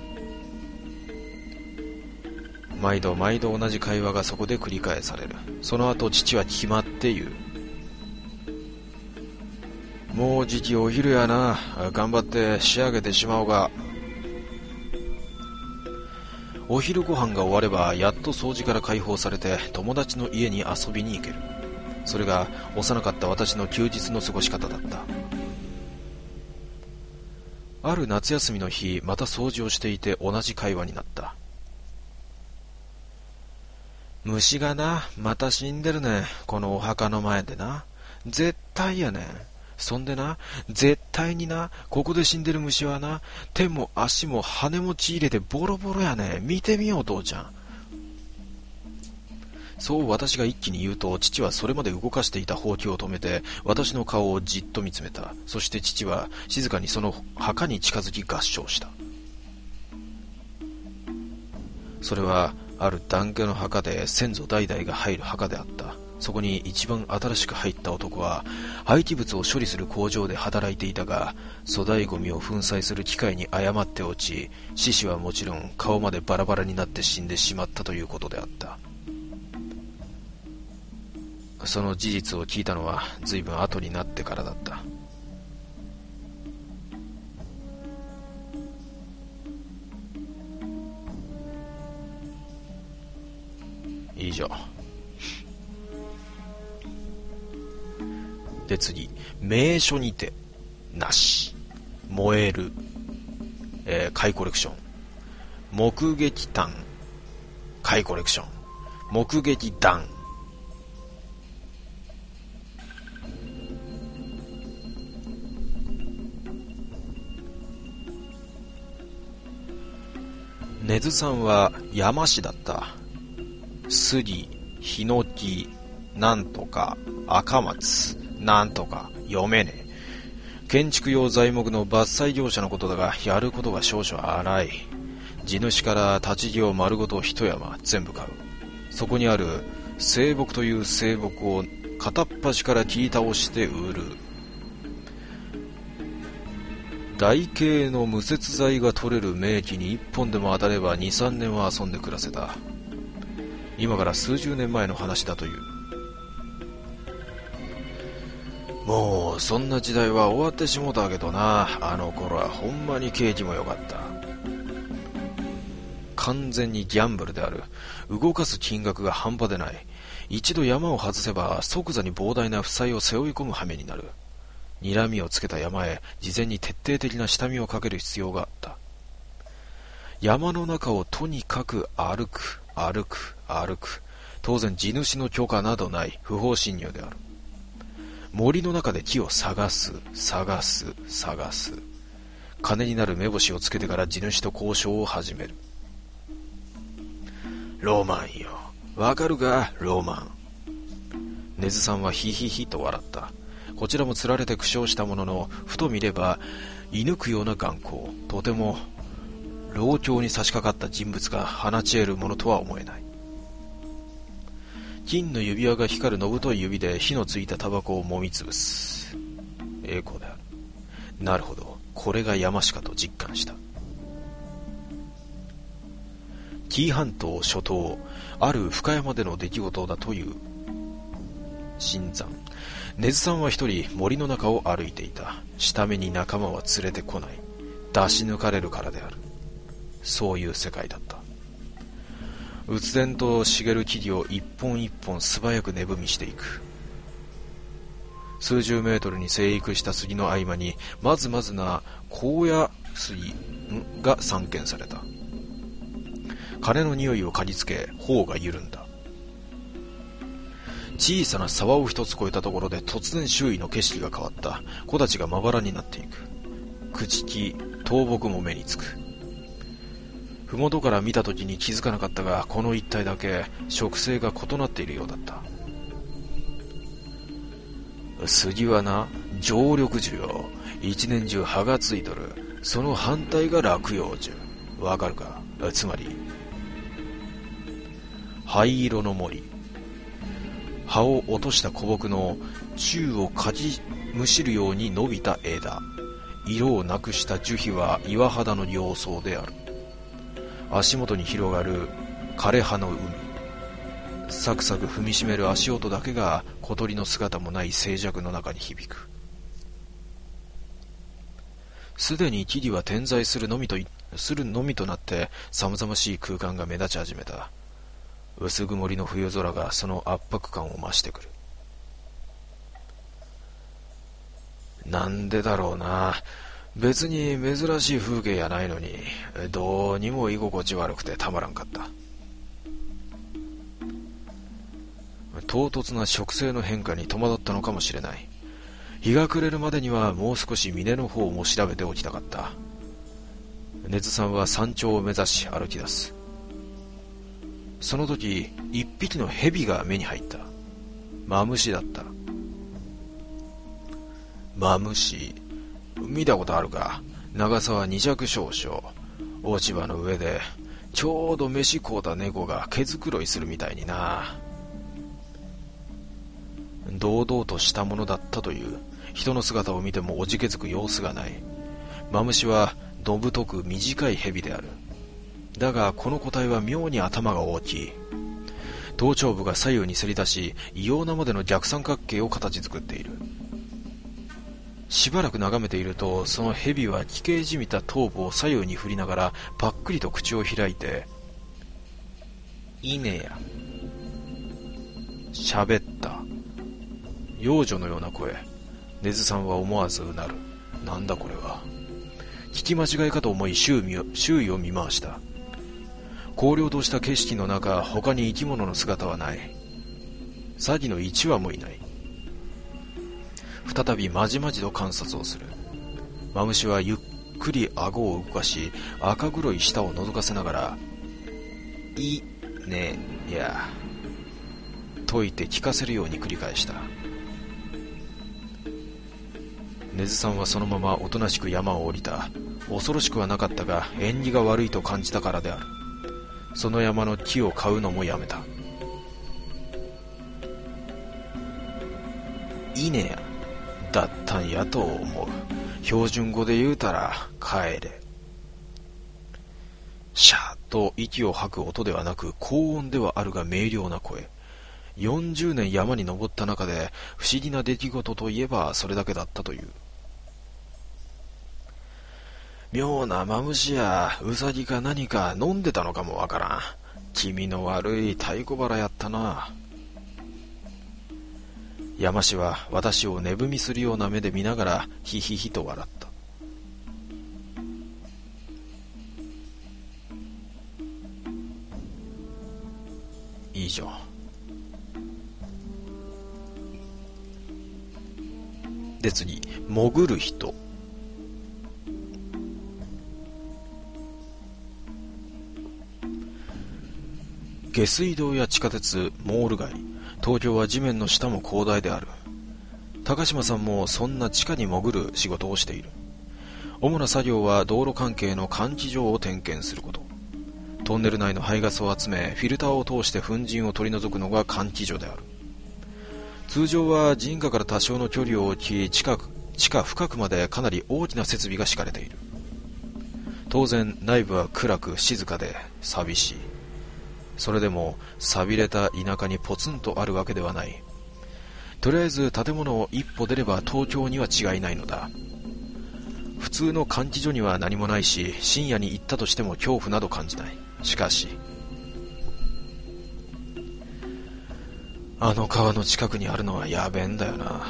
毎度毎度同じ会話がそこで繰り返される。その後父は決まって言う。もうじきお昼やな。頑張って仕上げてしまおうが。お昼ご飯が終わればやっと掃除から解放されて友達の家に遊びに行ける。それが幼かった私の休日の過ごし方だった。ある夏休みの日、また掃除をしていて同じ会話になった。虫がな、また死んでるね。このお墓の前でな。絶対やねん。そんでな、絶対にな、ここで死んでる虫はな、手も足も羽も血入れてボロボロやねん。見てみよう、父ちゃん。そう私が一気に言うと、父はそれまで動かしていたほうきを止めて、私の顔をじっと見つめた。そして父は静かにその墓に近づき合唱した。それは、ある檀家の墓で先祖代々が入る墓であった。そこに一番新しく入った男は廃棄物を処理する工場で働いていたが、粗大ゴミを粉砕する機械に誤って落ち、獅子はもちろん顔までバラバラになって死んでしまったということであった。その事実を聞いたのは随分後になってからだった。以上で、次、名所にてなし、燃える、貝コレクション、目撃談、貝コレクション、目撃談。根津さんは山師だった。杉、ヒノキ、なんとか、赤松、なんとか、読めねえ。建築用材木の伐採業者のことだが、やることが少々荒い。地主から立ち木を丸ごと一山全部買う。そこにある青木という青木を片っ端から切り倒して売る。台形の無節材が取れる名器に一本でも当たれば 2,3 年は遊んで暮らせた。今から数十年前の話だという。もうそんな時代は終わってしもたけどな。あの頃はほんまに景気も良かった。完全にギャンブルである。動かす金額が半端でない。一度山を外せば即座に膨大な負債を背負い込む羽目になる。睨みをつけた山へ事前に徹底的な下見をかける必要があった。山の中をとにかく歩く。当然地主の許可などない不法侵入である。森の中で木を探す。金になる目星をつけてから地主と交渉を始める。ロマンよ。わかるか、ロマン。根津さんはヒヒヒと笑った。こちらもつられて苦笑したものの、ふと見れば射抜くような眼光、とても老境に差し掛かった人物が放ち得るものとは思えない。金の指輪が光るのぶとい指で火のついたタバコを揉みつぶす。栄光である。なるほど、これが山しかと実感した。紀伊半島諸島、ある深山での出来事だという。新山。根津さんは一人森の中を歩いていた。下目に仲間は連れてこない。出し抜かれるからである。そういう世界だった。鬱然と茂る木々を一本一本素早く根踏みしていく。数十メートルに生育した杉の合間にまずまずな高野杉が散見された。金の匂いを嗅ぎつけ頬が緩んだ。小さな沢を一つ越えたところで突然周囲の景色が変わった。木立がまばらになっていく。朽木、倒木も目につく。麓から見た時に気づかなかったが、この一帯だけ植生が異なっているようだった。杉はな、常緑樹よ。一年中葉がついとる。その反対が落葉樹。わかるか。つまり灰色の森。葉を落とした古木の宙をかじむしるように伸びた枝。色をなくした樹皮は岩肌の様相である。足元に広がる枯葉の海。サクサク踏みしめる足音だけが小鳥の姿もない静寂の中に響く。すでに木々は点在するのみとなって寒々しい空間が目立ち始めた。薄曇りの冬空がその圧迫感を増してくる。なんでだろうな。別に珍しい風景やないのに、どうにも居心地悪くてたまらんかった。唐突な植生の変化に戸惑ったのかもしれない。日が暮れるまでにはもう少し峰の方も調べておきたかった。根津さんは山頂を目指し歩き出す。その時、一匹の蛇が目に入った。マムシだった。マムシ、見たことあるか。長さは2尺少々。落ち葉の上でちょうど飯食うた猫が毛づくろいするみたいにな。堂々としたものだったという。人の姿を見てもおじけづく様子がない。マムシはどぶとく短い蛇である。だがこの個体は妙に頭が大きい。頭頂部が左右にせり出し、異様なまでの逆三角形を形作っている。しばらく眺めていると、その蛇は奇形じみた頭部を左右に振りながらパックリと口を開いて、いねや、喋った。幼女のような声。根津さんは思わずうなる。なんだこれは。聞き間違いかと思い周囲を見回した。荒涼とした景色の中、他に生き物の姿はない。サギの一羽もいない。再びまじまじと観察をする。マムシはゆっくり顎を動かし、赤黒い舌を覗かせながら、いねやと言って聞かせるように繰り返した。根津さんはそのままおとなしく山を降りた。恐ろしくはなかったが、縁起が悪いと感じたからである。その山の木を買うのもやめた。いねやだったんやと思う。標準語で言うたら帰れ。シャーッと息を吐く音ではなく、高音ではあるが明瞭な声。40年山に登った中で不思議な出来事といえばそれだけだったという。妙なマムシやウサギか何か飲んでたのかもわからん。気味の悪い太鼓腹やったな。山氏は私を値踏みするような目で見ながらヒヒヒと笑った。以上。で次、潜る人。下水道や地下鉄、モール街、東京は地面の下も広大である。高島さんもそんな地下に潜る仕事をしている。主な作業は道路関係の換気場を点検すること。トンネル内の排ガスを集め、フィルターを通して粉塵を取り除くのが換気所である。通常は人家から多少の距離を置き、地下深くまでかなり大きな設備が敷かれている。当然内部は暗く静かで寂しい。それでも寂れた田舎にポツンとあるわけではない。とりあえず建物を一歩出れば東京には違いないのだ。普通の換気所には何もないし、深夜に行ったとしても恐怖など感じない。しかしあの川の近くにあるのはやべえんだよな。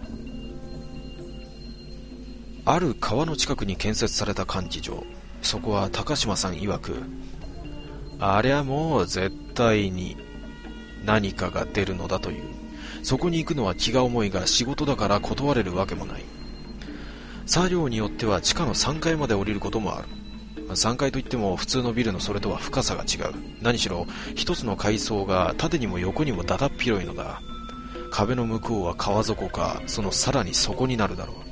ある川の近くに建設された換気場。そこは高島さん曰く、ありゃもう絶対に何かが出るのだという。そこに行くのは気が重いが、仕事だから断れるわけもない。作業によっては地下の3階まで降りることもある。3階といっても普通のビルのそれとは深さが違う。何しろ一つの階層が縦にも横にもだだっ広いのだ。壁の向こうは川底か、そのさらに底になるだろう。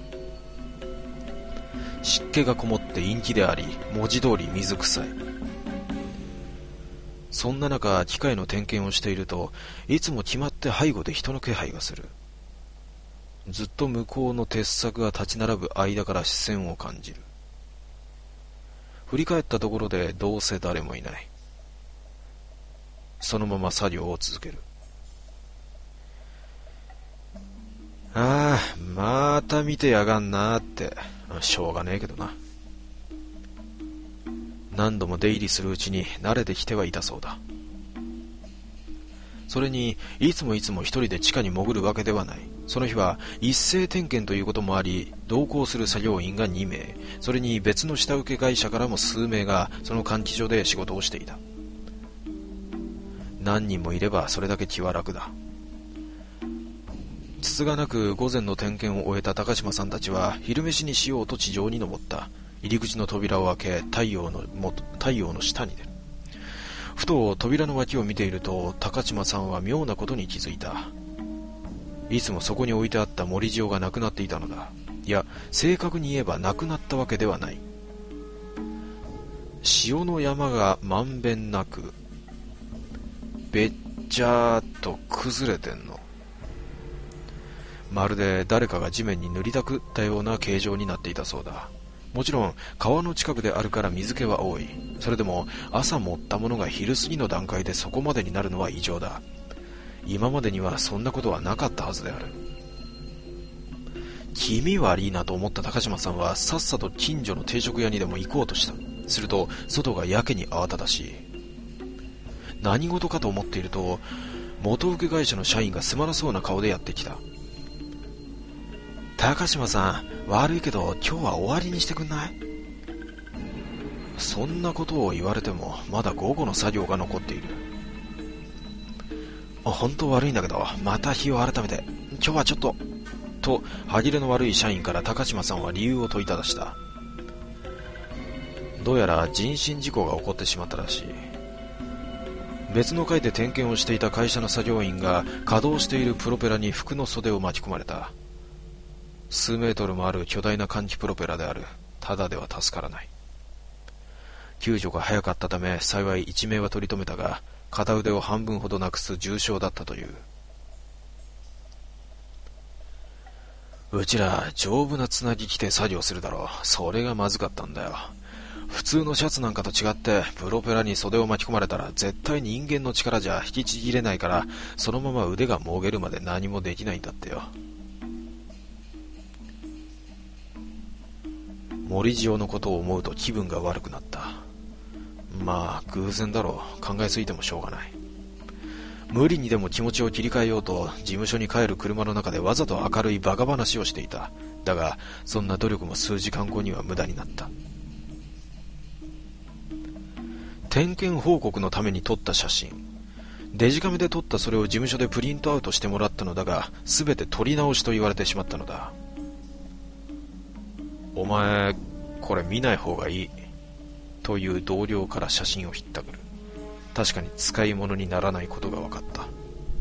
湿気がこもって陰気であり、文字通り水臭い。 そんな中、機械の点検をしていると、いつも決まって背後で人の気配がする。ずっと向こうの鉄柵が立ち並ぶ間から視線を感じる。振り返ったところでどうせ誰もいない。そのまま作業を続ける。ああ、また見てやがんなーって、しょうがねえけどな。何度も出入りするうちに慣れてきてはいたそうだ。それにいつも一人で地下に潜るわけではない。その日は一斉点検ということもあり、同行する作業員が2名、それに別の下請け会社からも数名がその換気所で仕事をしていた。何人もいればそれだけ気は楽だ。つつがなく午前の点検を終えた高島さんたちは昼飯にしようと地上に登った。入り口の扉を開け、太陽の下に出る。ふと扉の脇を見ていると、高島さんは妙なことに気づいた。いつもそこに置いてあった盛り塩がなくなっていたのだ。いや、正確に言えばなくなったわけではない。塩の山がまんべんなくべっちゃーっと崩れてんの。まるで誰かが地面に塗りたくったような形状になっていたそうだ。もちろん川の近くであるから水気は多い。それでも朝盛ったものが昼過ぎの段階でそこまでになるのは異常だ。今までにはそんなことはなかったはずである。気味悪いなと思った高島さんはさっさと近所の定食屋にでも行こうとした。すると外がやけに慌ただしい。何事かと思っていると、元請け会社の社員がすまなそうな顔でやってきた。高島さん、悪いけど今日は終わりにしてくんない？そんなことを言われてもまだ午後の作業が残っている。本当悪いんだけど、また日を改めて、今日はちょっと歯切れの悪い社員から高島さんは理由を問いただした。どうやら人身事故が起こってしまったらしい。別の階で点検をしていた会社の作業員が稼働しているプロペラに服の袖を巻き込まれた。数メートルもある巨大な換気プロペラである。ただでは助からない。救助が早かったため幸い一命は取り留めたが、片腕を半分ほどなくす重傷だったという。うちら丈夫なつなぎ着て作業するだろう。それがまずかったんだよ。普通のシャツなんかと違ってプロペラに袖を巻き込まれたら絶対人間の力じゃ引きちぎれないから、そのまま腕がもげるまで何もできないんだってよ。森塩のことを思うと気分が悪くなった。まあ偶然だろう。考えすぎてもしょうがない。無理にでも気持ちを切り替えようと事務所に帰る車の中でわざと明るいバカ話をしていた。だがそんな努力も数時間後には無駄になった。点検報告のために撮った写真、デジカメで撮ったそれを事務所でプリントアウトしてもらったのだが、全て撮り直しと言われてしまったのだ。お前これ見ない方がいいという同僚から写真をひったくる。確かに使い物にならないことが分かった。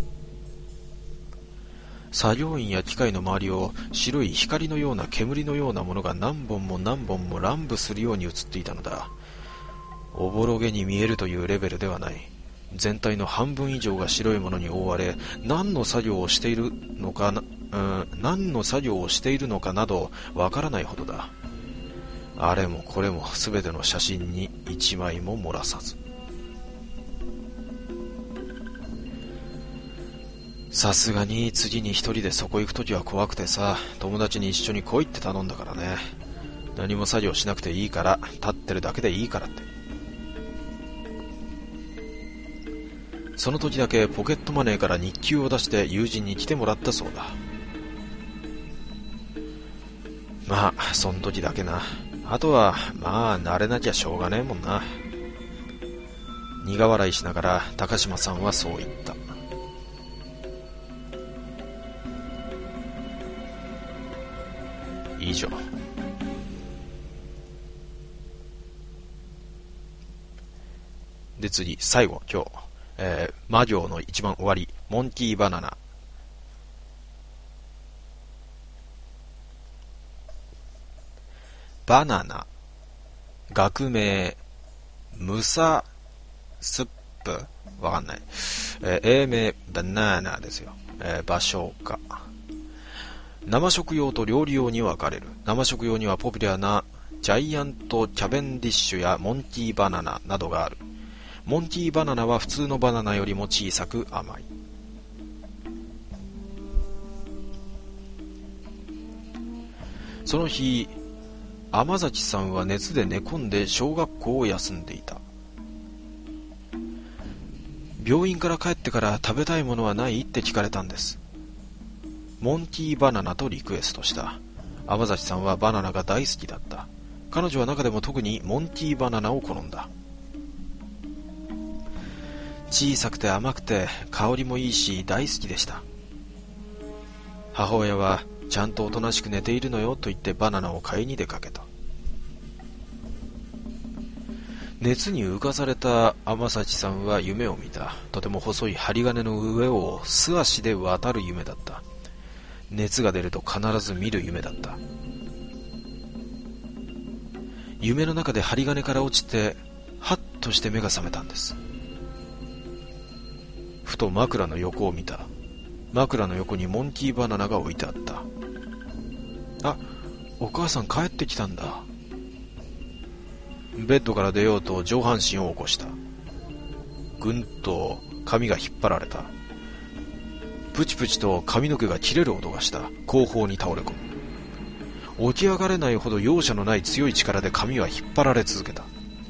作業員や機械の周りを白い光のような煙のようなものが何本も乱舞するように映っていたのだ。おぼろげに見えるというレベルではない。全体の半分以上が白いものに覆われ、何の作業をしているのかなどわからないほどだ。あれもこれも全ての写真に一枚も漏らさず。さすがに次に一人でそこ行くときは怖くてさ、友達に一緒に来いって頼んだからね。何も作業しなくていいから、立ってるだけでいいからって。その時だけポケットマネーから日給を出して友人に来てもらったそうだ。まあその時だけな。あとはまあ慣れなきゃしょうがねえもんな。苦笑いしながら高島さんはそう言った。以上。で次、最後、今日、魔行の一番終わり、モンキーバナナ。バナナ、学名、ムサスップわかんない。英名、バナナですよ。場所が。生食用と料理用に分かれる。生食用にはポピュラーなジャイアントキャベンディッシュやモンティーバナナなどがある。モンティーバナナは普通のバナナよりも小さく甘い。その日、天崎さんは熱で寝込んで小学校を休んでいた。病院から帰ってから食べたいものはないって聞かれたんです。モンティーバナナとリクエストした。天崎さんはバナナが大好きだった。彼女は中でも特にモンティーバナナを好んだ。小さくて甘くて香りもいいし大好きでした。母親はちゃんとおとなしく寝ているのよと言ってバナナを買いに出かけた。熱に浮かされた天崎さんは夢を見た。とても細い針金の上を素足で渡る夢だった。熱が出ると必ず見る夢だった。夢の中で針金から落ちてハッとして目が覚めたんです。ふと枕の横を見た。枕の横にモンティーバナナが置いてあった。あ、お母さん帰ってきたんだ。ベッドから出ようと上半身を起こした。ぐんと髪が引っ張られた。プチプチと髪の毛が切れる音がした。後方に倒れ込む。起き上がれないほど容赦のない強い力で髪は引っ張られ続けた。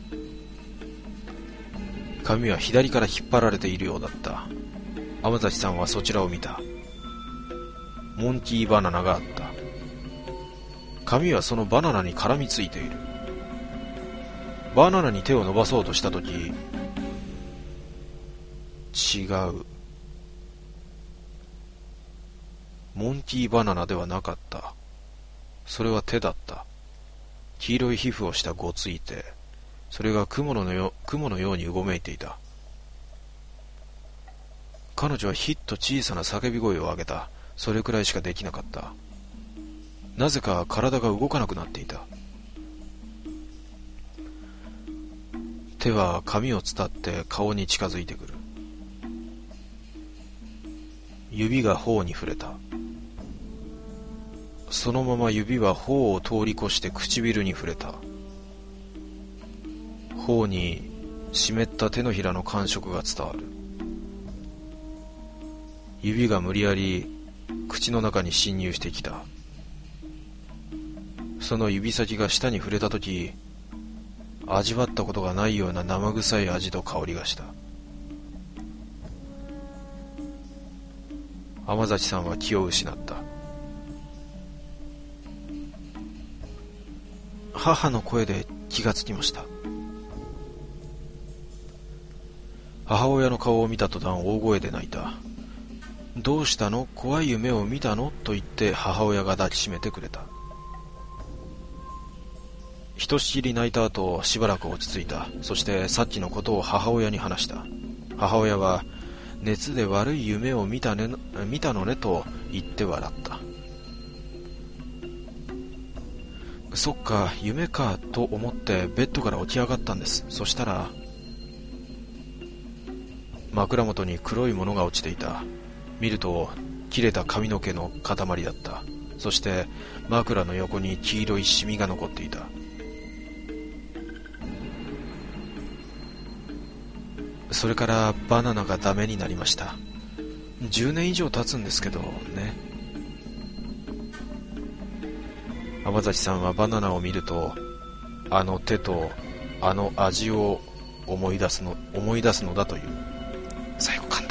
髪は左から引っ張られているようだった。天崎さんはそちらを見た。モンティーバナナがあった。髪はそのバナナに絡みついている。バナナに手を伸ばそうとしたとき、違う。モンティーバナナではなかった。それは手だった。黄色い皮膚をしたごつい手。それが雲のようにうごめいていた。彼女はひっと小さな叫び声を上げた。それくらいしかできなかった。なぜか体が動かなくなっていた。手は髪を伝って顔に近づいてくる。指が頬に触れた。そのまま指は頬を通り越して唇に触れた。頬に湿った手のひらの感触が伝わる。指が無理やり口の中に侵入してきた。その指先が舌に触れたとき、味わったことがないような生臭い味と香りがした。天崎さんは気を失った。母の声で気がつきました。母親の顔を見た途端大声で泣いた。どうしたの？怖い夢を見たの？と言って母親が抱きしめてくれた。ひとしきり泣いた後、しばらく落ち着いた。そしてさっきのことを母親に話した。母親は、熱で悪い夢を見たのねと言って笑った。そっか、夢かと思ってベッドから起き上がったんです。そしたら、枕元に黒いものが落ちていた。見ると切れた髪の毛の塊だった。そして枕の横に黄色いシミが残っていた。それからバナナがダメになりました。10年以上経つんですけどね。天崎さんはバナナを見ると、あの手とあの味を思い出すのだという。最後噛んだ。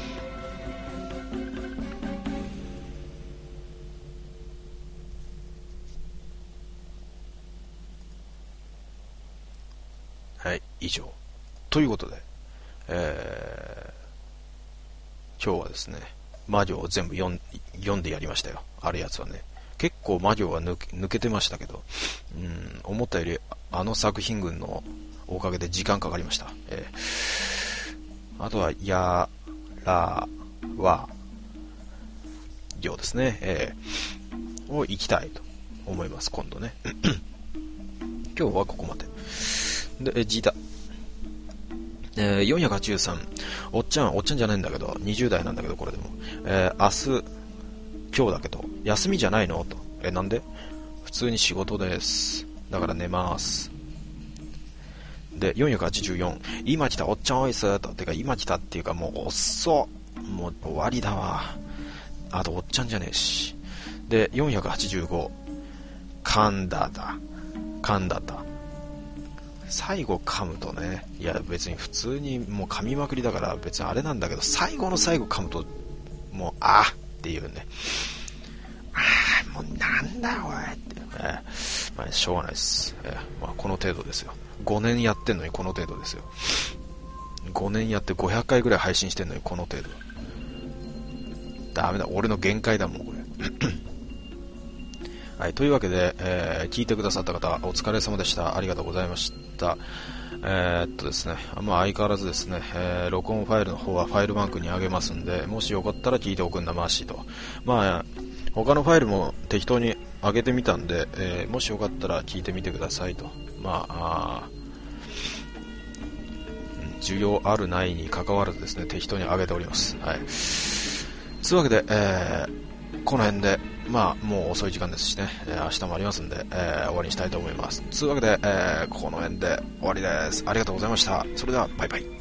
はい、以上。ということで、今日はですね、魔行を全部読んでやりましたよ。あるやつはね。結構魔行が抜けてましたけど、思ったよりあの作品群のおかげで時間かかりました。あとは、やらわ行ですね。を行きたいと思います、今度ね。今日はここまで。で、ジータ。 483、おっちゃんじゃないんだけど、20代なんだけど、これでも。今日だけど、休みじゃないのと。なんで？普通に仕事です。だから寝ます。で、484、今来た、おっちゃんおいすと。てか、今来たっていうか、もう遅っ。もう終わりだわ。あと、おっちゃんじゃねえし。で、485、噛んだ。最後噛むとね、いや別に普通にもう噛みまくりだから別にあれなんだけど、最後の最後噛むと、もう、っていうね。もうなんだおいって。まあ、しょうがないです。まあ、この程度ですよ。5年やってんのにこの程度ですよ。5年やって500回ぐらい配信してんのにこの程度。ダメだ、俺の限界だもん、これ。はい、というわけで、聞いてくださった方、お疲れ様でした。ありがとうございました。ですね、まあ相変わらずですね、録音ファイルの方はファイルバンクにあげますんで、もしよかったら聞いておくんなましと。まあ、他のファイルも適当に上げてみたんで、もしよかったら聞いてみてくださいと。まあ、需要あるないに関わらずですね、適当に上げております。はい。というわけで、この辺で、まあ、もう遅い時間ですしね、明日もありますんで、終わりにしたいと思います。というわけで、この辺で終わりです。ありがとうございました。それでは、バイバイ。